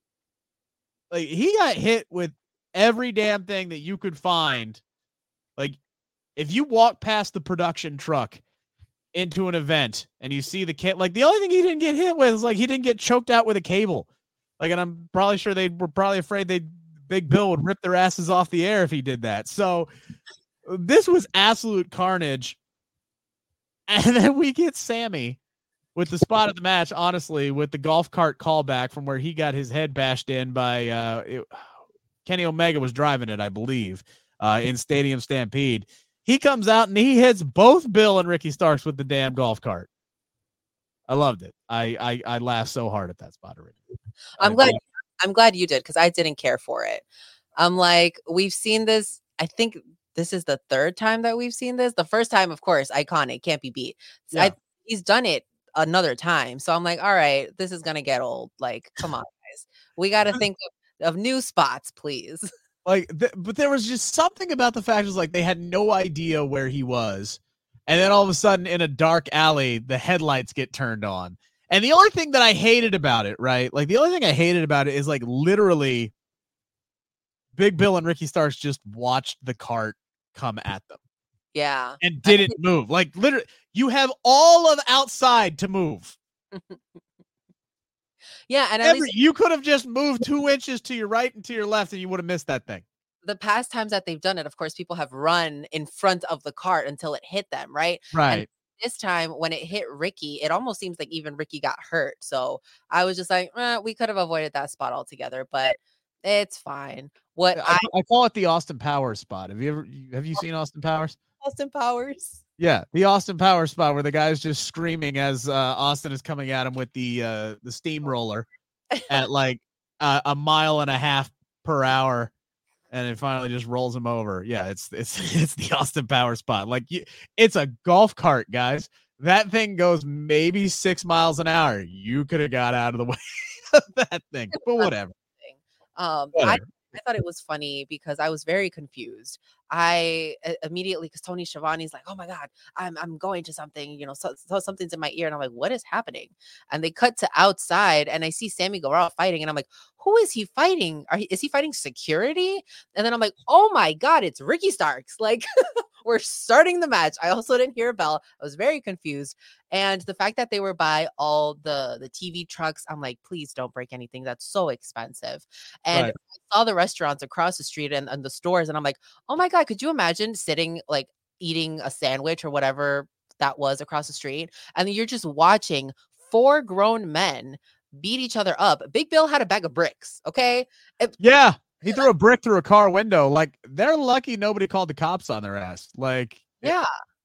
Speaker 6: he got hit with every damn thing that you could find. Like, if you walk past the production truck into an event and you see the kid, like, the only thing he didn't get hit with is like he didn't get choked out with a cable. Like, and I'm probably sure they were probably afraid Big Bill would rip their asses off the air if he did that. So this was absolute carnage. And then we get Sammy with the spot of the match, honestly, with the golf cart callback from where he got his head bashed in by Kenny Omega was driving it, I believe, in Stadium Stampede. He comes out and he hits both Bill and Ricky Starks with the damn golf cart. I loved it. I laughed so hard at that spot already.
Speaker 7: I'm glad you did, because I didn't care for it. I'm like, we've seen this. I think this is the third time that we've seen this. The first time, of course, iconic, can't be beat.
Speaker 6: Yeah.
Speaker 7: He's done it another time. So I'm like, all right, this is gonna get old. Like, come on, guys. We got to think of new spots, please.
Speaker 6: Like, but there was just something about the fact was like they had no idea where he was, and then all of a sudden in a dark alley, the headlights get turned on. And the only thing that I hated about it, right? Like the only thing I hated about it is like literally, Big Bill and Ricky Starks just watched the cart come at them.
Speaker 7: Yeah,
Speaker 6: and didn't move. Like literally, you have all of outside to move.
Speaker 7: Yeah, and at least
Speaker 6: you could have just moved 2 inches to your right and to your left, and you would have missed that thing.
Speaker 7: The past times that they've done it, of course, people have run in front of the cart until it hit them, right?
Speaker 6: Right.
Speaker 7: And this time, when it hit Ricky, it almost seems like even Ricky got hurt. So I was just like, we could have avoided that spot altogether, but it's fine.
Speaker 6: I call it the Austin Powers spot. Have you seen Austin Powers?
Speaker 7: Austin Powers.
Speaker 6: Yeah, the Austin Powers spot where the guy's just screaming as Austin is coming at him with the steamroller at like a mile and a half per hour, and it finally just rolls him over. Yeah, it's the Austin Powers spot. Like it's a golf cart, guys. That thing goes maybe 6 miles an hour. You could have got out of the way of that thing, but whatever.
Speaker 7: I thought it was funny because I was very confused. I immediately, because Tony Schiavone's like, oh my God, I'm going to something, so something's in my ear. And I'm like, what is happening? And they cut to outside and I see Sammy Guevara fighting. And I'm like, who is he fighting? Is he fighting security? And then I'm like, oh my God, it's Ricky Starks. Like, we're starting the match. I also didn't hear a bell. I was very confused. And the fact that they were by all the TV trucks, I'm like, please don't break anything. That's so expensive. And
Speaker 6: right.
Speaker 7: I saw the restaurants across the street and the stores. And I'm like, oh my God, could you imagine sitting, like eating a sandwich or whatever that was across the street? And then you're just watching 4 grown men beat each other up. Big Bill had a bag of bricks. Okay.
Speaker 6: Yeah. He threw a brick through a car window. Like, they're lucky nobody called the cops on their ass. Like,
Speaker 7: yeah.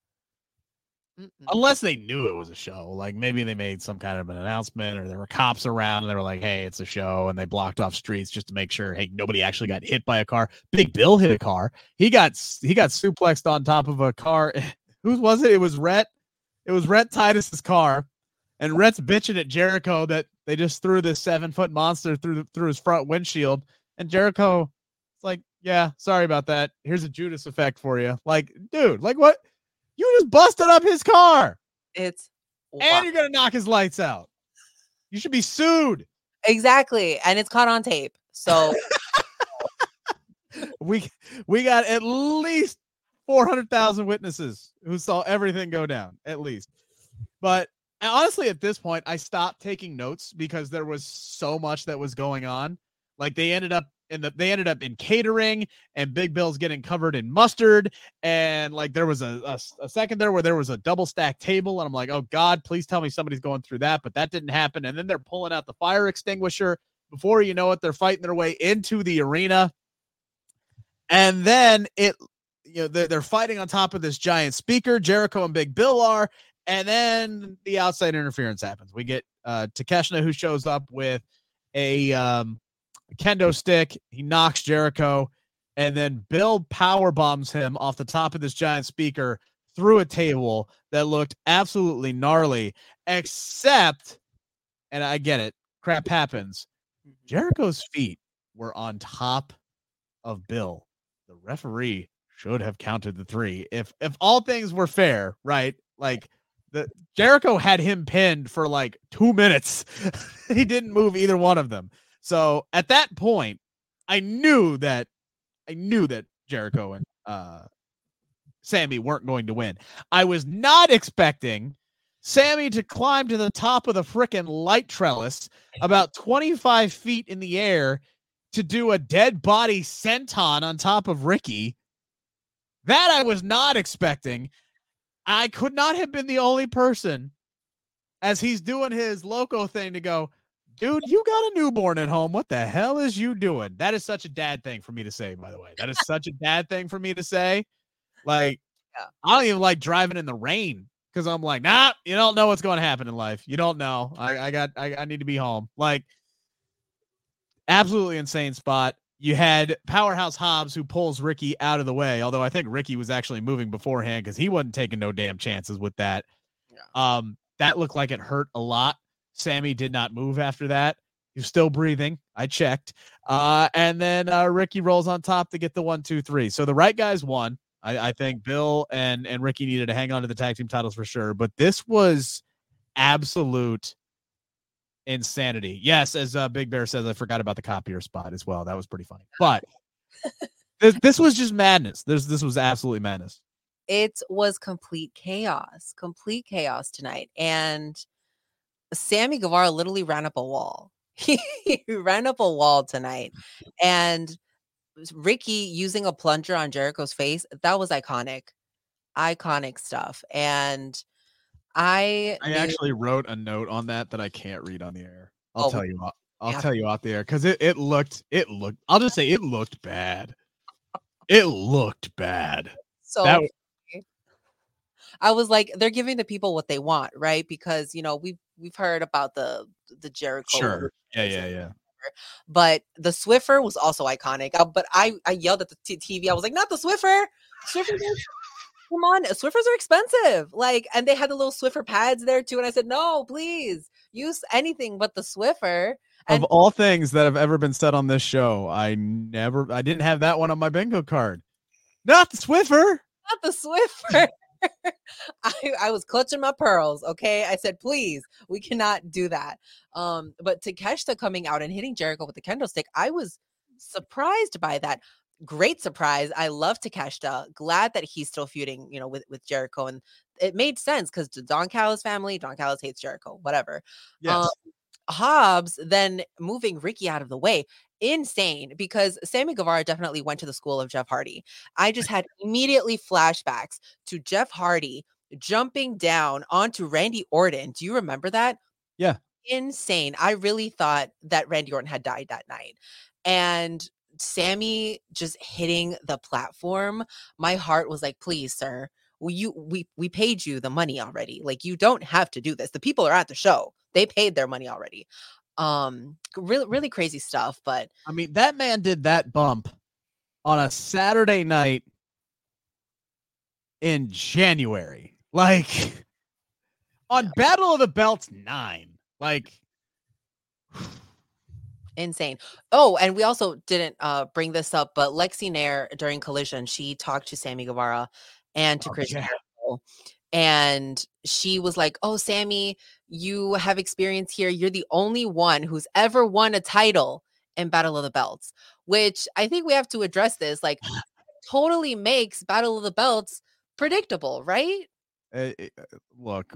Speaker 6: Unless they knew it was a show. Like, maybe they made some kind of an announcement or there were cops around and they were like, hey, it's a show. And they blocked off streets just to make sure, hey, nobody actually got hit by a car. Big Bill hit a car. He got suplexed on top of a car. Whose was it? It was Rhett. It was Rhett Titus's car. And Rhett's bitching at Jericho that they just threw this 7-foot monster through his front windshield. And Jericho, it's like, yeah, sorry about that. Here's a Judas effect for you. Like, dude, like what? You just busted up his car. And you're going to knock his lights out. You should be sued.
Speaker 7: Exactly. And it's caught on tape. So
Speaker 6: we got at least 400,000 witnesses who saw everything go down, at least. But honestly, at this point, I stopped taking notes because there was so much that was going on. Like they ended up in catering, and Big Bill's getting covered in mustard, and like there was a second there where there was a double stack table, and I'm like, oh God, please tell me somebody's going through that, but that didn't happen. And then they're pulling out the fire extinguisher. Before you know it, they're fighting their way into the arena, and then they're fighting on top of this giant speaker. Jericho and Big Bill are, and then the outside interference happens. We get Takeshita, who shows up with a kendo stick. He knocks Jericho, and then Bill power bombs him off the top of this giant speaker through a table that looked absolutely gnarly, except, and I get it, crap happens, Jericho's feet were on top of Bill. The referee should have counted the 3. If all things were fair, right? Like Jericho had him pinned for like 2 minutes. He didn't move either one of them. So at that point, I knew that Jericho and Sammy weren't going to win. I was not expecting Sammy to climb to the top of the frickin' light trellis about 25 feet in the air to do a dead body senton on top of Ricky. That I was not expecting. I could not have been the only person as he's doing his loco thing to go, dude, you got a newborn at home. What the hell is you doing? That is such a dad thing for me to say, by the way. That is such a dad thing for me to say. Like,
Speaker 7: Yeah.
Speaker 6: I don't even like driving in the rain because I'm like, nah, you don't know what's going to happen in life. You don't know. I need to be home. Like, absolutely insane spot. You had Powerhouse Hobbs who pulls Ricky out of the way, although I think Ricky was actually moving beforehand because he wasn't taking no damn chances with that. Yeah. That looked like it hurt a lot. Sammy did not move after that. He was still breathing. I checked. And then Ricky rolls on top to get the 1, 2, 3. So the right guys won. I think Bill and Ricky needed to hang on to the tag team titles for sure. But this was absolute insanity. Yes, as Big Bear says, I forgot about the copier spot as well. That was pretty funny. But this was just madness. This was absolutely madness.
Speaker 7: It was complete chaos tonight. And Sammy Guevara literally ran up a wall. He ran up a wall tonight. And Ricky using a plunger on Jericho's face, that was iconic stuff. And I
Speaker 6: actually wrote a note on that I can't read on the air. I'll tell you off the air because it looked. I'll just say it looked bad. It looked bad.
Speaker 7: So I was like, they're giving the people what they want, right? Because we've heard about the Jericho.
Speaker 6: Sure. Yeah.
Speaker 7: But the Swiffer was also iconic. But I yelled at the TV. I was like, not the Swiffer. Swiffer. Come on, Swiffers are expensive. Like, and they had the little Swiffer pads there too. And I said, no, please use anything but the Swiffer. And
Speaker 6: of all things that have ever been said on this show, I didn't have that one on my bingo card. Not the Swiffer.
Speaker 7: Not the Swiffer. I was clutching my pearls. Okay. I said, please, we cannot do that. But Takeshita coming out and hitting Jericho with the kendo stick, I was surprised by that. Great surprise. I love Takeshita. Glad that he's still feuding, with Jericho. And it made sense because the Don Callis family, Don Callis hates Jericho, whatever.
Speaker 6: Yes.
Speaker 7: Hobbs then moving Ricky out of the way. Insane, because Sammy Guevara definitely went to the school of Jeff Hardy. I just had immediately flashbacks to Jeff Hardy jumping down onto Randy Orton. Do you remember that?
Speaker 6: Yeah.
Speaker 7: Insane. I really thought that Randy Orton had died that night. And Sammy just hitting the platform, my heart was like, please, sir, we paid you the money already. Like, you don't have to do this. The people are at the show. They paid their money already. Really, really crazy stuff. But
Speaker 6: I mean, that man did that bump on a Saturday night in January, like on Battle of the Belts 9, like
Speaker 7: insane. Oh, and we also didn't bring this up, but Lexi Nair during Collision, she talked to Sammy Guevara and to Chris Jericho, and she was like, oh, Sammy, you have experience here. You're the only one who's ever won a title in Battle of the Belts, which I think we have to address this. Like, totally makes Battle of the Belts predictable, right?
Speaker 6: Look,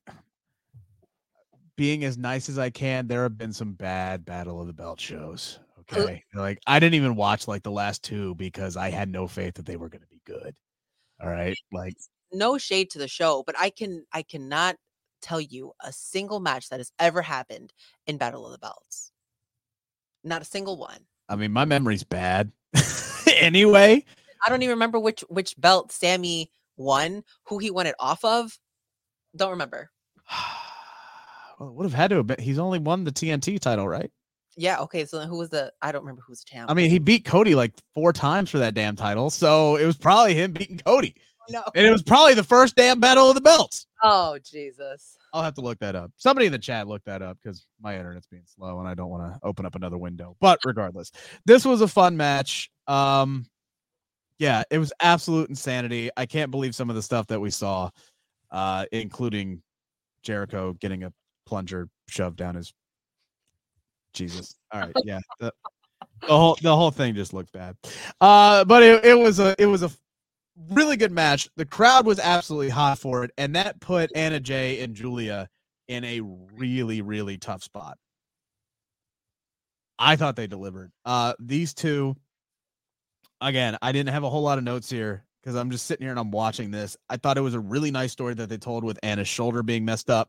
Speaker 6: being as nice as I can, there have been some bad Battle of the Belt shows. Okay. Like, I didn't even watch like the last two because I had no faith that they were going to be good. All right. Like,
Speaker 7: no shade to the show, but I cannot tell you a single match that has ever happened in Battle of the Belts. Not a single one.
Speaker 6: I mean, my memory's bad. Anyway,
Speaker 7: I don't even remember which belt Sammy won, who he won it off of. Don't remember.
Speaker 6: Well, it would have had to have been. He's only won the TNT title, right?
Speaker 7: Yeah. Okay. So then who was I don't remember who's the champ.
Speaker 6: I mean, he beat Cody like 4 times for that damn title. So it was probably him beating Cody.
Speaker 7: No.
Speaker 6: And it was probably the first damn Battle of the Belts.
Speaker 7: Oh, Jesus.
Speaker 6: I'll have to look that up. Somebody in the chat looked that up because my internet's being slow and I don't want to open up another window. But regardless, this was a fun match. Yeah, it was absolute insanity. I can't believe some of the stuff that we saw, including Jericho getting a plunger shoved down his Jesus. All right. Yeah. The whole thing just looked bad. But it was a really good match. The crowd was absolutely hot for it, and that put Anna Jay and Julia in a really, really tough spot. I thought they delivered. These two, again, I didn't have a whole lot of notes here because I'm just sitting here and I'm watching this. I thought it was a really nice story that they told with Anna's shoulder being messed up.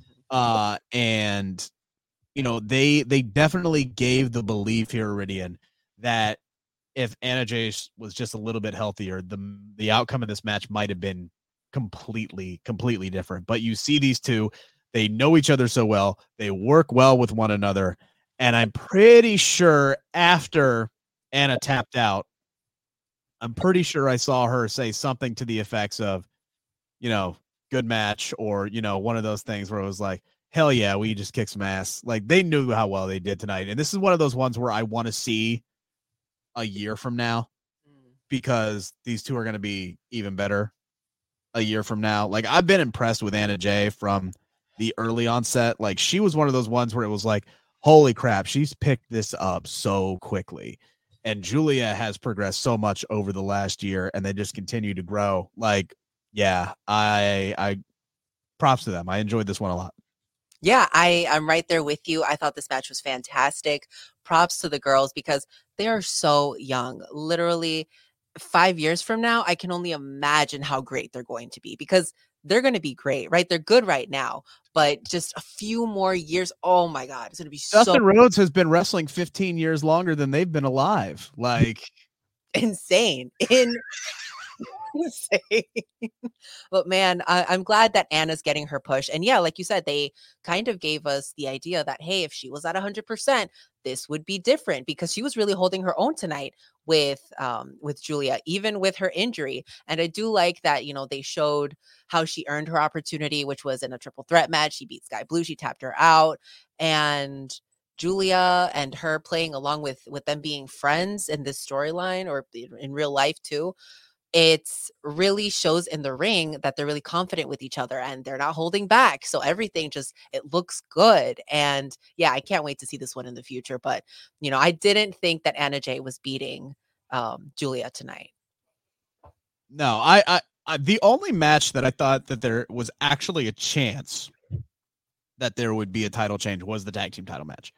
Speaker 6: And you know, they definitely gave the belief here, Iridian, that if Anna Jay was just a little bit healthier, the outcome of this match might have been completely different. But you see these two, they know each other so well, they work well with one another, and I'm pretty sure after Anna tapped out, I'm pretty sure I saw her say something to the effects of, good match, or, one of those things where it was like, hell yeah, we just kicked some ass. Like, they knew how well they did tonight. And this is one of those ones where I want to see a year from now, because these two are going to be even better a year from now. Like, I've been impressed with Anna Jay from the early onset. Like, she was one of those ones where it was like, holy crap, she's picked this up so quickly. And Julia has progressed so much over the last year, and they just continue to grow. Like, yeah, I props to them. I enjoyed this one a lot.
Speaker 7: Yeah, I'm right there with you. I thought this match was fantastic. Props to the girls because they are so young. Literally 5 years from now, I can only imagine how great they're going to be, because they're going to be great, right? They're good right now, but just a few more years. Oh my God, it's going to be
Speaker 6: Dustin Rhodes has been wrestling 15 years longer than they've been alive. Like,
Speaker 7: insane. Insane. But man, I'm glad that Anna's getting her push. And yeah, like you said, they kind of gave us the idea that, hey, if she was at 100%, this would be different, because she was really holding her own tonight with Julia, even with her injury. And I do like that, they showed how she earned her opportunity, which was in a triple threat match. She beat Sky Blue, she tapped her out, and Julia and her playing along with them being friends in this storyline, or in real life too. It's really shows in the ring that they're really confident with each other and they're not holding back. So everything it looks good. And yeah, I can't wait to see this one in the future. But, I didn't think that Anna Jay was beating Julia tonight.
Speaker 6: No, I the only match that I thought that there was actually a chance that there would be a title change was the tag team title match.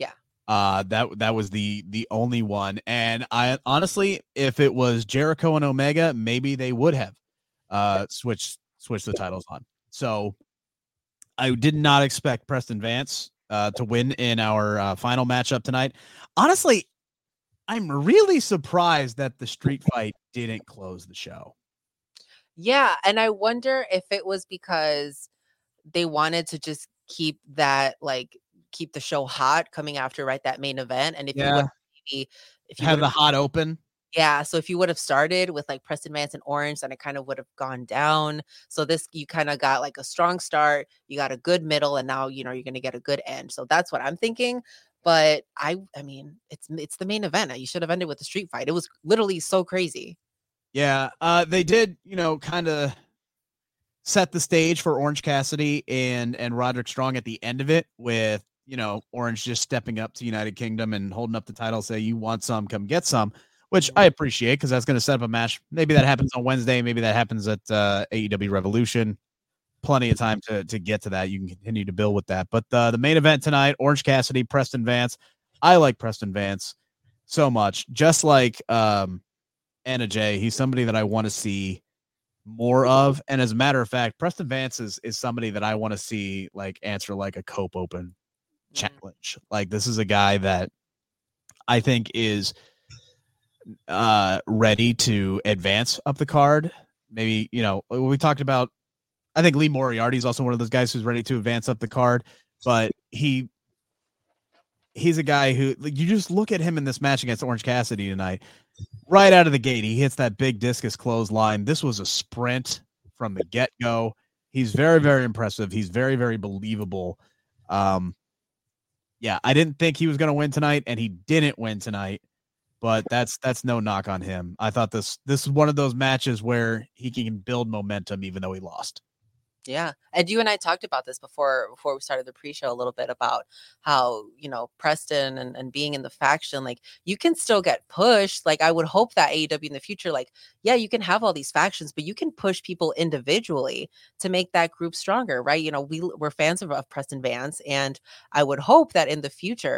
Speaker 6: That was the only one. And I honestly, if it was Jericho and Omega, maybe they would have switched the titles on. So I did not expect Preston Vance to win in our final matchup tonight. Honestly, I'm really surprised that the street fight didn't close the show.
Speaker 7: Yeah, and I wonder if it was because they wanted to just keep that, keep the show hot coming after, right, that main event. And if you
Speaker 6: have the hot open.
Speaker 7: Yeah. So if you would have started with Preston Vance and Orange, then it kind of would have gone down. So this, you kind of got a strong start, you got a good middle, and now, you're going to get a good end. So that's what I'm thinking. But I mean, it's the main event. You should have ended with the street fight. It was literally so crazy.
Speaker 6: Yeah. They did, kind of set the stage for Orange Cassidy and Roderick Strong at the end of it, with, Orange just stepping up to United Kingdom and holding up the title, say, you want some, come get some, which I appreciate, because that's going to set up a match. Maybe that happens on Wednesday. Maybe that happens at AEW Revolution. Plenty of time to get to that. You can continue to build with that. But the main event tonight, Orange Cassidy, Preston Vance. I like Preston Vance so much. Just like Anna Jay, he's somebody that I want to see more of. And as a matter of fact, Preston Vance is somebody that I want to see answer a Cope Open challenge. This is a guy that I think is ready to advance up the card. Maybe, we talked about, I think Lee Moriarty is also one of those guys who's ready to advance up the card, but he's a guy who, you just look at him in this match against Orange Cassidy tonight. Right out of the gate, he hits that big discus clothesline. This was a sprint from the get-go. He's very, very impressive. He's very, very believable. Yeah, I didn't think he was going to win tonight, and he didn't win tonight, but that's no knock on him. I thought this is one of those matches where he can build momentum even though he lost.
Speaker 7: Yeah. And you and I talked about this before we started the pre-show a little bit, about how, Preston and being in the faction, you can still get pushed. I would hope that AEW in the future, yeah, you can have all these factions, but you can push people individually to make that group stronger, right? We're fans of Preston Vance, and I would hope that in the future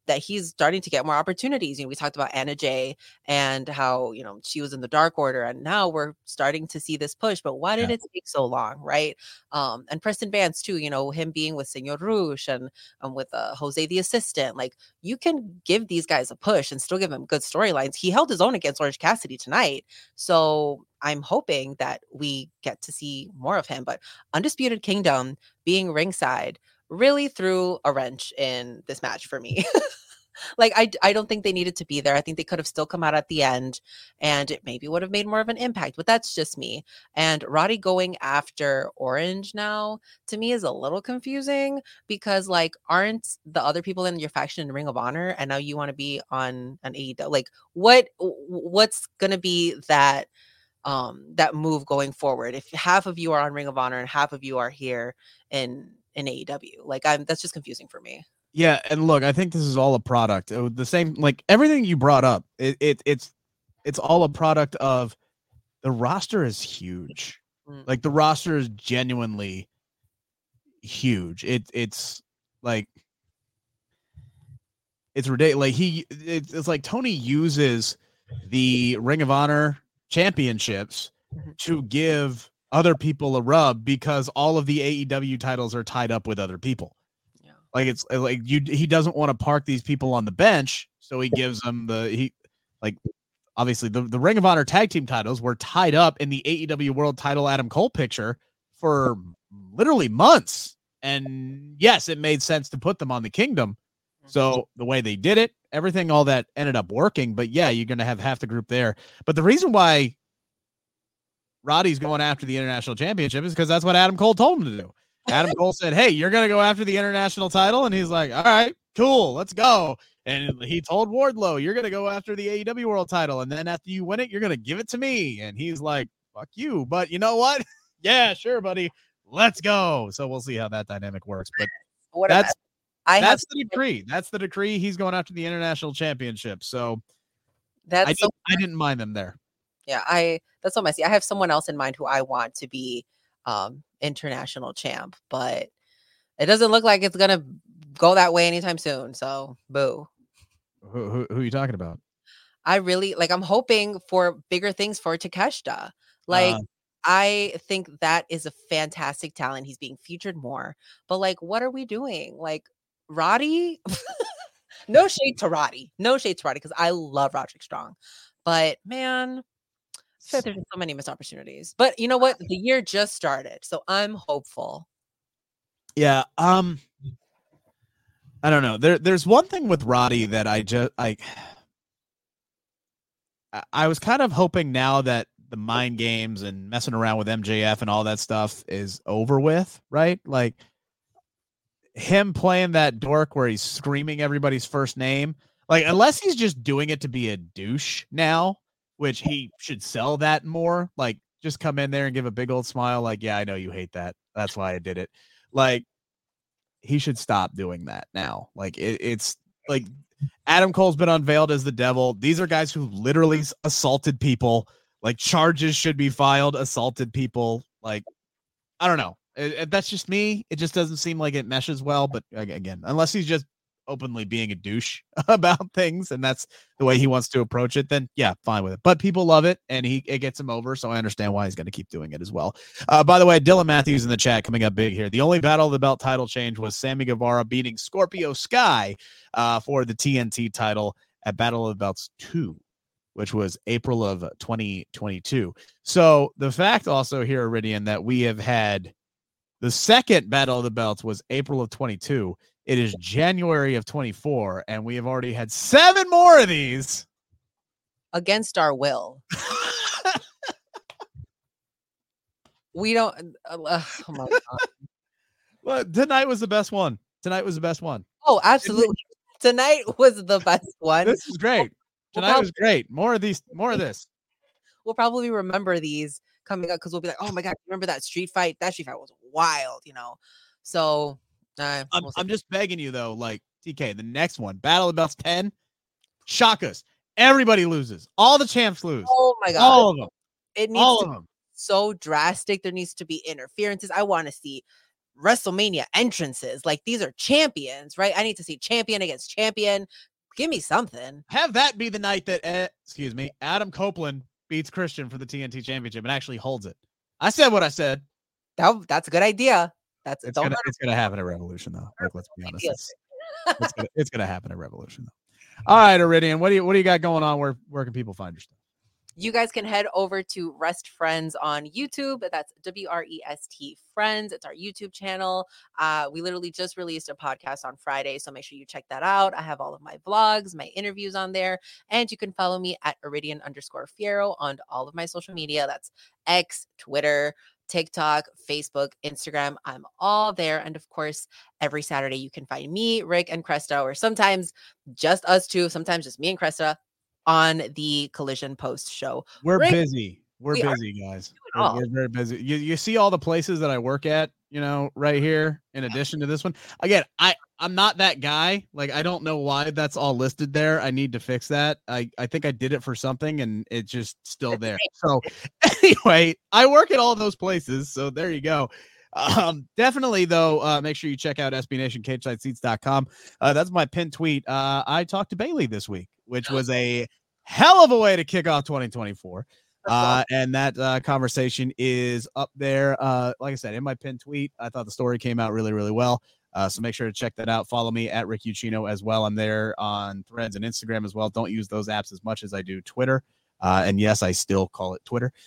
Speaker 7: that he's starting to get more opportunities. We talked about Anna Jay and how, she was in the Dark Order, and now we're starting to see this push. But why did it take so long, right? And Preston Vance too, him being with Senor Rouge and with Jose the assistant. Like, you can give these guys a push and still give them good storylines. He held his own against Orange Cassidy tonight. So I'm hoping that we get to see more of him. But Undisputed Kingdom being ringside really threw a wrench in this match for me. Like, I don't think they needed to be there. I think they could have still come out at the end and it maybe would have made more of an impact, but that's just me. And Roddy going after Orange now, to me, is a little confusing because, like, aren't the other people in your faction in Ring of Honor and now you want to be on an AEW? Like, what's going to be that move going forward if half of you are on Ring of Honor and half of you are here in AEW? Like, that's just confusing for me.
Speaker 6: Yeah, and look, I think this is all a product. The same, like everything you brought up, it's all a product of the roster is huge. Like, the roster is genuinely huge. It's like, it's ridiculous. Like, it's like Tony uses the Ring of Honor championships to give other people a rub because all of the AEW titles are tied up with other people. Like, it's like he doesn't want to park these people on the bench, so he gives them obviously the Ring of Honor tag team titles were tied up in the AEW World Title Adam Cole picture for literally months. And yes, it made sense to put them on the Kingdom. So the way they did it, everything, all that ended up working. But yeah, you're going to have half the group there. But the reason why Roddy's going after the International Championship is because that's what Adam Cole told him to do. Adam Cole said, hey, you're going to go after the international title. And he's like, all right, cool, let's go. And he told Wardlow, you're going to go after the AEW world title. And then after you win it, you're going to give it to me. And he's like, fuck you. But you know what? Yeah, sure, buddy. Let's go. So we'll see how that dynamic works. But that's the decree. That's the decree. He's going after the international championship. So I didn't mind them there.
Speaker 7: Yeah, that's what I see. I have someone else in mind who I want to be international champ, but it doesn't look like it's gonna go that way anytime soon. So boo.
Speaker 6: Who are you talking about?
Speaker 7: I'm hoping for bigger things for Takeshita. Like, I think that is a fantastic talent. He's being featured more, but like, what are we doing? Like, Roddy, no shade to Roddy, because I love Roderick Strong, but man, there's so many missed opportunities. But you know what? The year just started, so I'm hopeful.
Speaker 6: Yeah. I don't know. There's one thing with Roddy that I was kind of hoping now that the mind games and messing around with MJF and all that stuff is over with, right? Like, him playing that dork where he's screaming everybody's first name, like, unless he's just doing it to be a douche now, which he should sell that more. Like, just come in there and give a big old smile. Like, yeah, I know you hate that. That's why I did it. Like, he should stop doing that now. Like, it's like Adam Cole's been unveiled as the devil. These are guys who literally assaulted people. Like, charges should be filed, assaulted people. Like, I don't know. That's just me. It just doesn't seem like it meshes well. But again, unless he's just openly being a douche about things and that's the way he wants to approach it, then yeah, fine with it. But people love it and it gets him over, so I understand why he's going to keep doing it as well. By the way, Dylan Matthews in the chat coming up big here. The only Battle of the Belt title change was Sammy Guevara beating Scorpio Sky for the TNT title at Battle of the Belts 2, which was April of 2022. So the fact also here, Iridian, that we have had the second Battle of the Belts was April of 22. It is January of 24, and we have already had 7 more of these.
Speaker 7: Against our will. We don't. Oh my God.
Speaker 6: Well, tonight was the best one.
Speaker 7: Oh, absolutely. Tonight was the best one.
Speaker 6: This is great. Tonight was great. More of this.
Speaker 7: We'll probably remember these coming up because we'll be like, oh my God, remember that street fight? That street fight was wild, So
Speaker 6: I'm just begging you though, like, TK, the next one, Battle of the Belts 10, shock us. Everybody loses. All the champs lose.
Speaker 7: Oh my God.
Speaker 6: All of them.
Speaker 7: It needs to be so drastic. There needs to be interferences. I want to see WrestleMania entrances. Like, these are champions, right? I need to see champion against champion. Give me something.
Speaker 6: Have that be the night that, Adam Copeland beats Christian for the TNT Championship and actually holds it. I said what I said.
Speaker 7: That's a good idea.
Speaker 6: It's gonna happen at Revolution, though. Like, let's be honest. It's gonna happen at Revolution, though. All right, Iridian, what do you got going on? Where can people find your stuff?
Speaker 7: You guys can head over to Rest Friends on YouTube. That's WREST Friends. It's our YouTube channel. We literally just released a podcast on Friday, so make sure you check that out. I have all of my vlogs, my interviews on there, and you can follow me at Iridian_Fierro on all of my social media. That's X, Twitter, TikTok, Facebook, Instagram. I'm all there. And of course, every Saturday you can find me, Rick, and Cresta, or sometimes just us two, sometimes just me and Cresta, on the Collision Post show.
Speaker 6: We're busy. We're busy, guys. We're very busy. You see all the places that I work at, right here, in addition to this one. Again, I'm not that guy. Like, I don't know why that's all listed there. I need to fix that. I think I did it for something and it's just still there. So anyway, I work at all those places. So there you go. Definitely though, make sure you check out SB Nation, CageSideSeats.com. That's my pinned tweet. I talked to Bailey this week, which was a hell of a way to kick off 2024. And that conversation is up there. Like I said, in my pinned tweet, I thought the story came out really, really well. So make sure to check that out. Follow me at Rick Ucchino as well. I'm there on Threads and Instagram as well. Don't use those apps as much as I do Twitter. And yes, I still call it Twitter.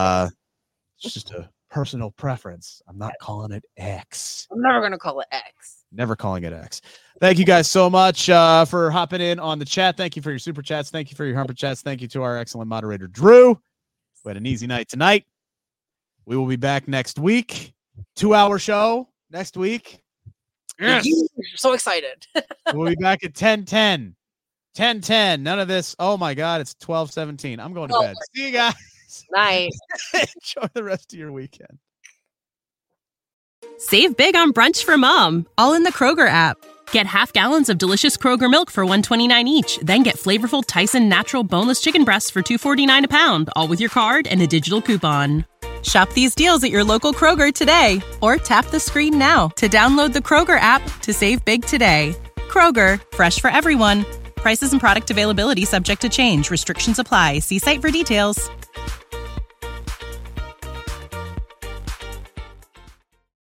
Speaker 6: It's just a personal preference. I'm not calling it X.
Speaker 7: I'm never going to call it X.
Speaker 6: Never calling it X. Thank you guys so much for hopping in on the chat. Thank you for your super chats. Thank you for your humper chats. Thank you to our excellent moderator, Drew. We had an easy night tonight. We will be back next week. 2-hour show next week.
Speaker 7: Yes. So excited.
Speaker 6: We'll be back at 10:10. 10:10. None of this. Oh my God, it's 12:17. I'm going to bed. See you guys.
Speaker 7: Night.
Speaker 6: Enjoy the rest of your weekend.
Speaker 8: Save big on brunch for mom, all in the Kroger app. Get half gallons of delicious Kroger milk for $1.29 each. Then get flavorful Tyson natural boneless chicken breasts for $2.49 a pound, all with your card and a digital coupon. Shop these deals at your local Kroger today, or tap the screen now to download the Kroger app to save big today. Kroger, fresh for everyone. Prices and product availability subject to change. Restrictions apply. See site for details.